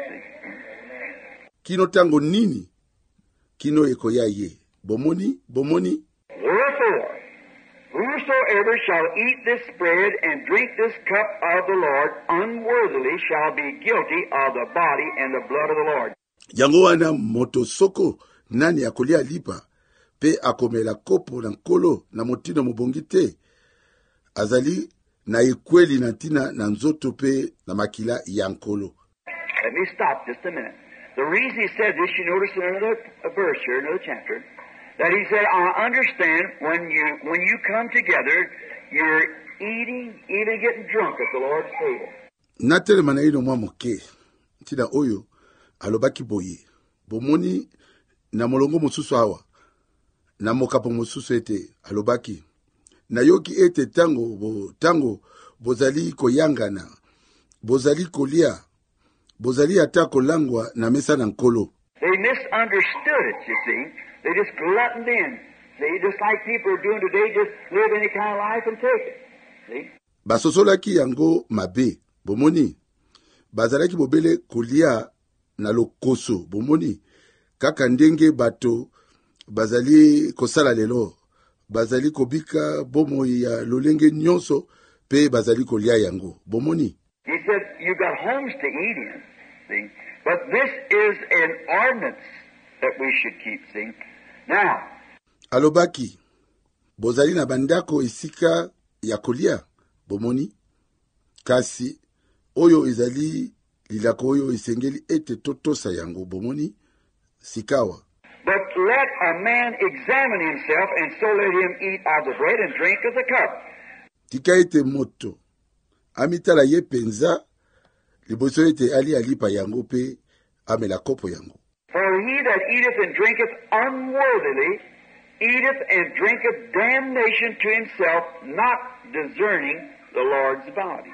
Kino tango nini? Kino ekoya ye. Bomoni, bomoni. Wherefore, whosoever shall eat this bread and drink this cup of the Lord unworthily shall be guilty of the body and the blood of the Lord. Yango wana moto soko nani akolia lipa, pe akomela kopo na nkolo na motino mobongi te, azali na ekweli na tina na nzoto pe na makila ya nkolo. Let me stop just a minute. The reason he said this, you notice in another verse here, another chapter, that he said, I understand when you when you come together, you're eating, even getting drunk at the Lord's table. Natele manaino mwa moke, tina oyo, alobaki boye. bomoni na molongo mosusu awa na mokapo mosusu ete alobaki nayoki ete tango bo tango bozali koyangana bozali kolia bozali ata kolangwa na mesa na nkolo. They misunderstood it, you see. They just gluttoned in. See, just like people are doing today, just live any kind of life and take it. See? Basosolaki yango mabe, bomoni. Bazalaki bobele kolia na lokoso, bomoni. Kaka ndenge bato bazali kosala lelo. Bazali kobika bomo ya lolenge nyonso pe bazali kolia yango, bomoni. He said, you got homes to eat in, see? But this is an ordinance that we should keep, see? Now, alobaki, bozali na bandako isika ya kolia, bomoni. Kasi, oyo izali lilako oyo isengeli ete totosa yango, bomoni. Sikawa. But let a man examine himself, and so let him eat of the bread and drink of the cup. Tika ete moto. Amitala ye penza, liboso ete ali alipa yango pe amela kopo yango. For he that eateth and drinketh unworthily, eateth and drinketh damnation to himself, not discerning the Lord's body.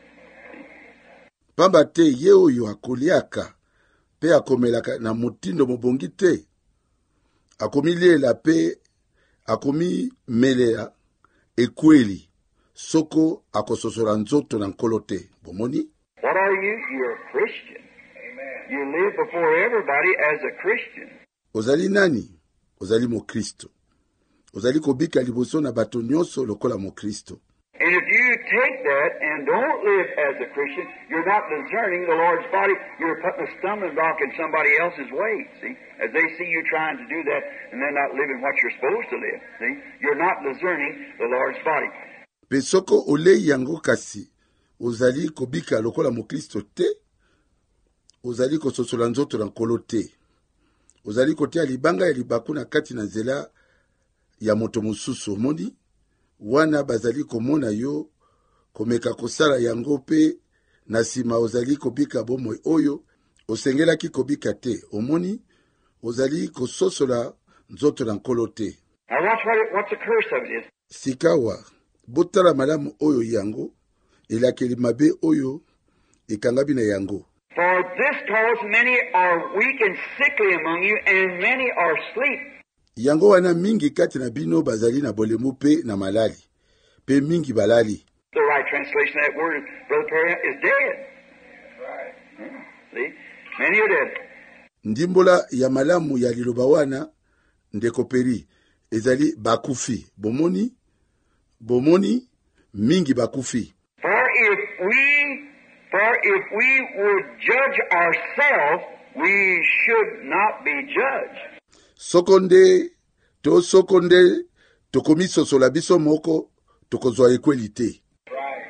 Pamba te ye oyo akoliaka, pe akomelaka na mutindo mobongi te, akomi lela pe akomi melea ekweli, soko akososola nzoto na nkolo te, bomoni. What are you? You're a Christian. Amen. You live before everybody as a Christian. Ozali nani? Ozali mo Kristo. Ozali kobika liboso na bato nyonso lokola mo Kristo. And if you take that and don't live as a Christian, you're not discerning the Lord's body. You're putting a stumbling block in somebody else's way, see? As they see you trying to do that and they're not living what you're supposed to live, see? You're not discerning the Lord's body. Pesoko ole yango kasi, ozali kobika lokola mo Kristo te, ozali kososola nzoto na nkolo te. Ozali kotia libanga ya libaku na kati na nzela ya moto mosusu, omoni. Wana bazali komona yo komeka kosala yango pe na sima ozali kobika bomoi oyo osengelaki kobika te, omoni. Ozali kososola nzoto na nkolo te. Now watch what it, what's the curse of it is. Sikawa botala malamu oyo yango elakeli mabe oyo ekangabi na yango. For this cause many are weak and sickly among you, and many are asleep. Yango wana mingi kati na bino bazali na bolemu pe na malali. Pe mingi balali. The right translation of that word, Brother Perry, is dead. Right. Yeah. See? Many are dead. Ndimbola ya malamu ya liloba wana ndeko peri ezali bakufi. Bomoni? Bomoni mingi bakufi. For if we for if we would judge ourselves, we should not be judged. Sokonde, to sokonde, tokomiso sola biso moko, tokozwa ekweli te. Right.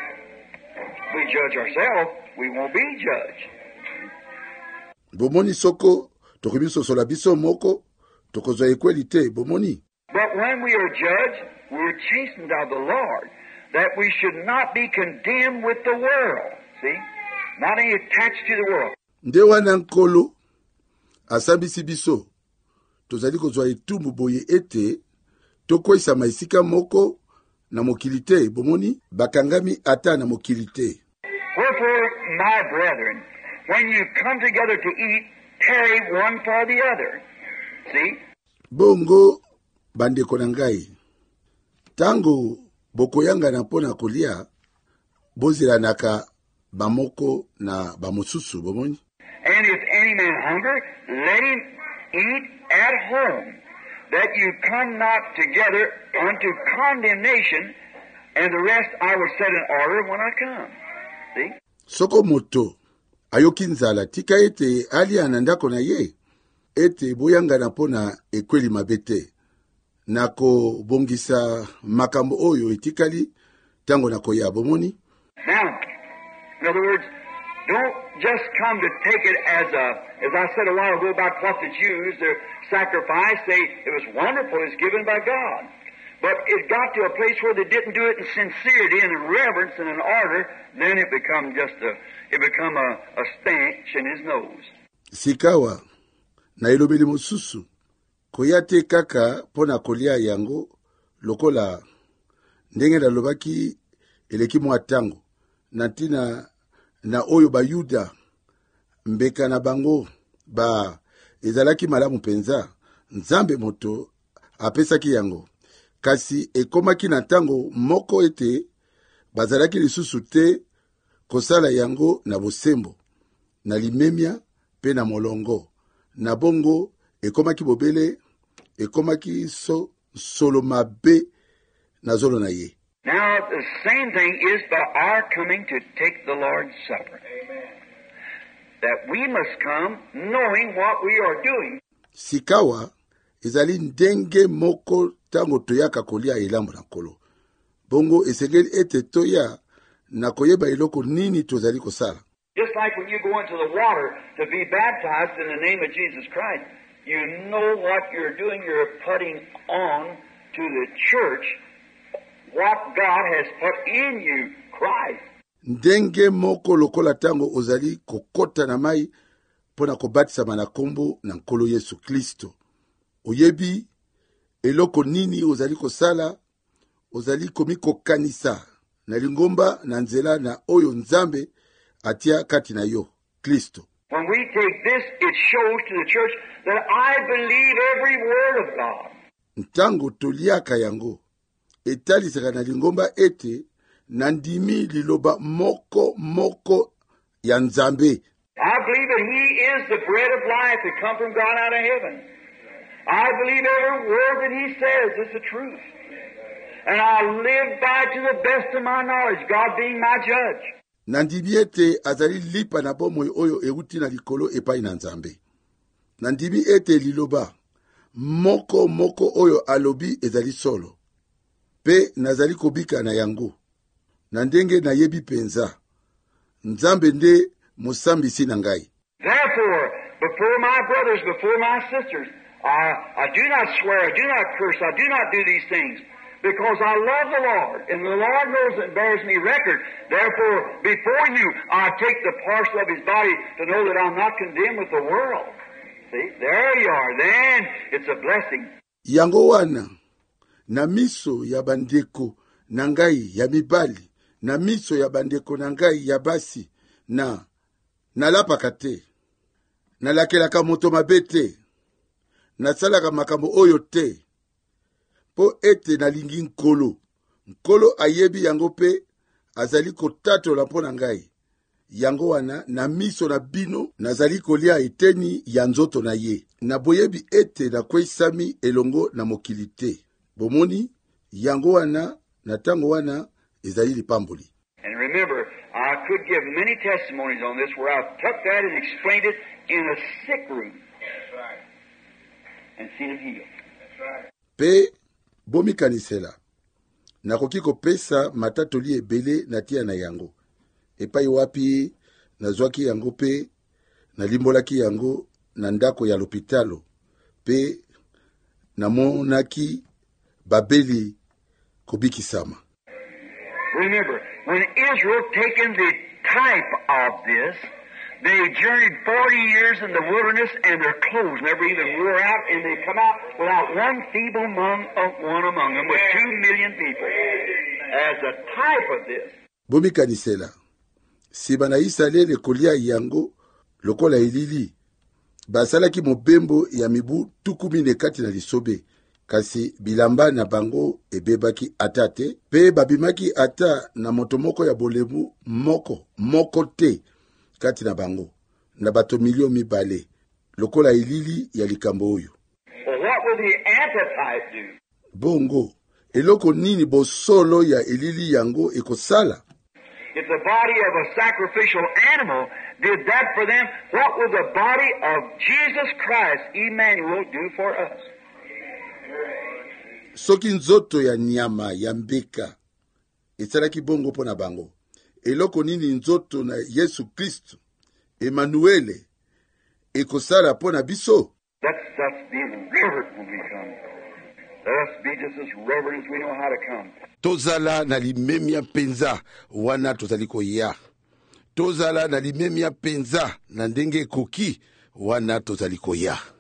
If we judge ourselves, we won't be judged. Bomoni soko, tokomiso sola biso moko, tokozwa ekweli te, bomoni. But when we are judged, we are chastened of the Lord, that we should not be condemned with the world. See? Not any attached to the world. Nde wana nkolo, asabisi biso, tozali kozwa etumbu boye ete, tokwesa maisika moko na mokili te, bomoni, bakangami ata na mokili te. Wherefore, my brethren, when you come together to eat, tarry one for the other. See? Bongo, bandeko na ngai, tango bokoyanga na pona kolia, bozilanaka bamoko na bamosusu, bomoni. And if any man hunger, let him eat at home, that you come not together unto condemnation, and the rest I will set in order when I come. See? Soko moto, ayoki nzala, tika ete ali anandako na ye, ete boyanga na pona ekweli mabete, nako bongisa makambo oyo etikali, tango nako ya bomoni. Now, in other words, don't just come to take it as a, as I said a while ago about what the Jews, their sacrifice, they, it was wonderful, it's given by God. But it got to a place where they didn't do it in sincerity and in reverence and in order, then it become just a, it become a, a stench in his nose. Sikawa, Na elobeli mosusu, koya te kaka pona kolia yango, lokola ndenge nalobaki eleki mwa tango, na ntina na oyo ba Yuda mbeka na bango ba ezalaki malamu penza, Nzambe moto apesaki yango. Kasi ekomaki na tango moko ete bazalaki lisusu te kosala yango na bosembo, na limemia pe na molongo. Na bongo ekomaki bobele, ekomaki so solo mabe na zolo na ye. Now the same thing is by our coming to take the Lord's Supper. That we must come knowing what we are doing. Sikawa ezali ndenge moko tango toyaka kolia elambo na nkolo. Bongo esengeli ete toya na koyeba eloko nini tozali kosala. Just like when you go into the water to be baptized in the name of Jesus Christ, you know what you're doing. You're putting on to the church what God has put in you, Christ. Ndenge moko lokola tango ozali kokota na mai pona kobatisa na kombo na nkolo Yesu Kristo. Oyebi eloko nini ozali kosala, ozali komiko kanisa na lingomba na nzela na oyo Nzambe atia kati na yo, Kristo. When we take this, it shows to the church that I believe every word of God. Ntango toliaka yango, etalisaka na lingomba ete nandimi liloba moko moko ya Nzambe. I believe that He is the bread of life that come from God out of heaven. I believe every word that He says is the truth. And I live by to the best of my knowledge, God being my judge. Nandimi ete azali lipa na bomoi oyo euti na likolo epai na Nzambe. Nandimi ete liloba moko moko oyo alobi ezali solo. Pe nazali kobika na yango. Nandenge na yebi penza. Nzambe nde musambisi na ngai. Therefore, before my brothers, before my sisters, I, I do not swear, I do not curse, I do not do these things. Because I love the Lord, and the Lord knows and bears me record. Therefore, before you, I take the parcel of His body to know that I'm not condemned with the world. See, there you are. Then it's a blessing. Yango wana, na miso ya bandeko na ngai ya mibali, na miso ya bandeko na ngai ya basi, na nalapaka te, nalakelaka moto mabe te, nasalaka makambo oyo te, po ete nalingi nkolo. Nkolo ayebi yango pe azali kotatola mpo na ngai. Yango wana na miso na bino nazali kolia eteni ya nzoto na ye. Na boyebi ete na kwesami elongo na mokili te. Bomoni yango wana na tango wana ezali lipamboli. And remember, I could give many testimonies on this where I've took that and explained it in a sick room. That's right. And seen him healed. That's right. Pe bomi kanisela. Nakoki kopesa matatoli ebele na tia na yango. Epai wapi nazwaki yango pe nalimbolaki yango na ndako ya lopitalo. Pe namonaki babeli kobikisama. Remember, when Israel taken the type of this, they journeyed forty years in the wilderness and their clothes never even wore out, and they come out without one feeble among, uh, one among them with two million people. As a type of this. Bomi kanisela. Si bana Israele kolia yango lokola ilili. Basalaki mobembo ya mibu tukumi nekati na lisobe. Kasi bilamba na bango ebebaki atate. Pe babimaki ata na motomoko ya bolebu moko, moko te kati na bango. Na bato milio mibale. Lokola ilili ya likambo oyo. Well, what will the antitype do? Bongo. Eloko nini bosolo ya ilili yango ekosala? If the body of a sacrificial animal did that for them, what will the body of Jesus Christ, Emmanuel, do for us? Soki nzoto ya nyama ya mbeka esalaki bongo po na bango, eloko nini nzoto na Yesu Kristo, Emmanuel, ekosala po na biso? Let's, let's be reverent when we come. Let us be just as reverent as we know how to come. Tozala na limemia penza wana tozaliko ya. Tozala na limemia penza na ndenge koki wana tozaliko ya.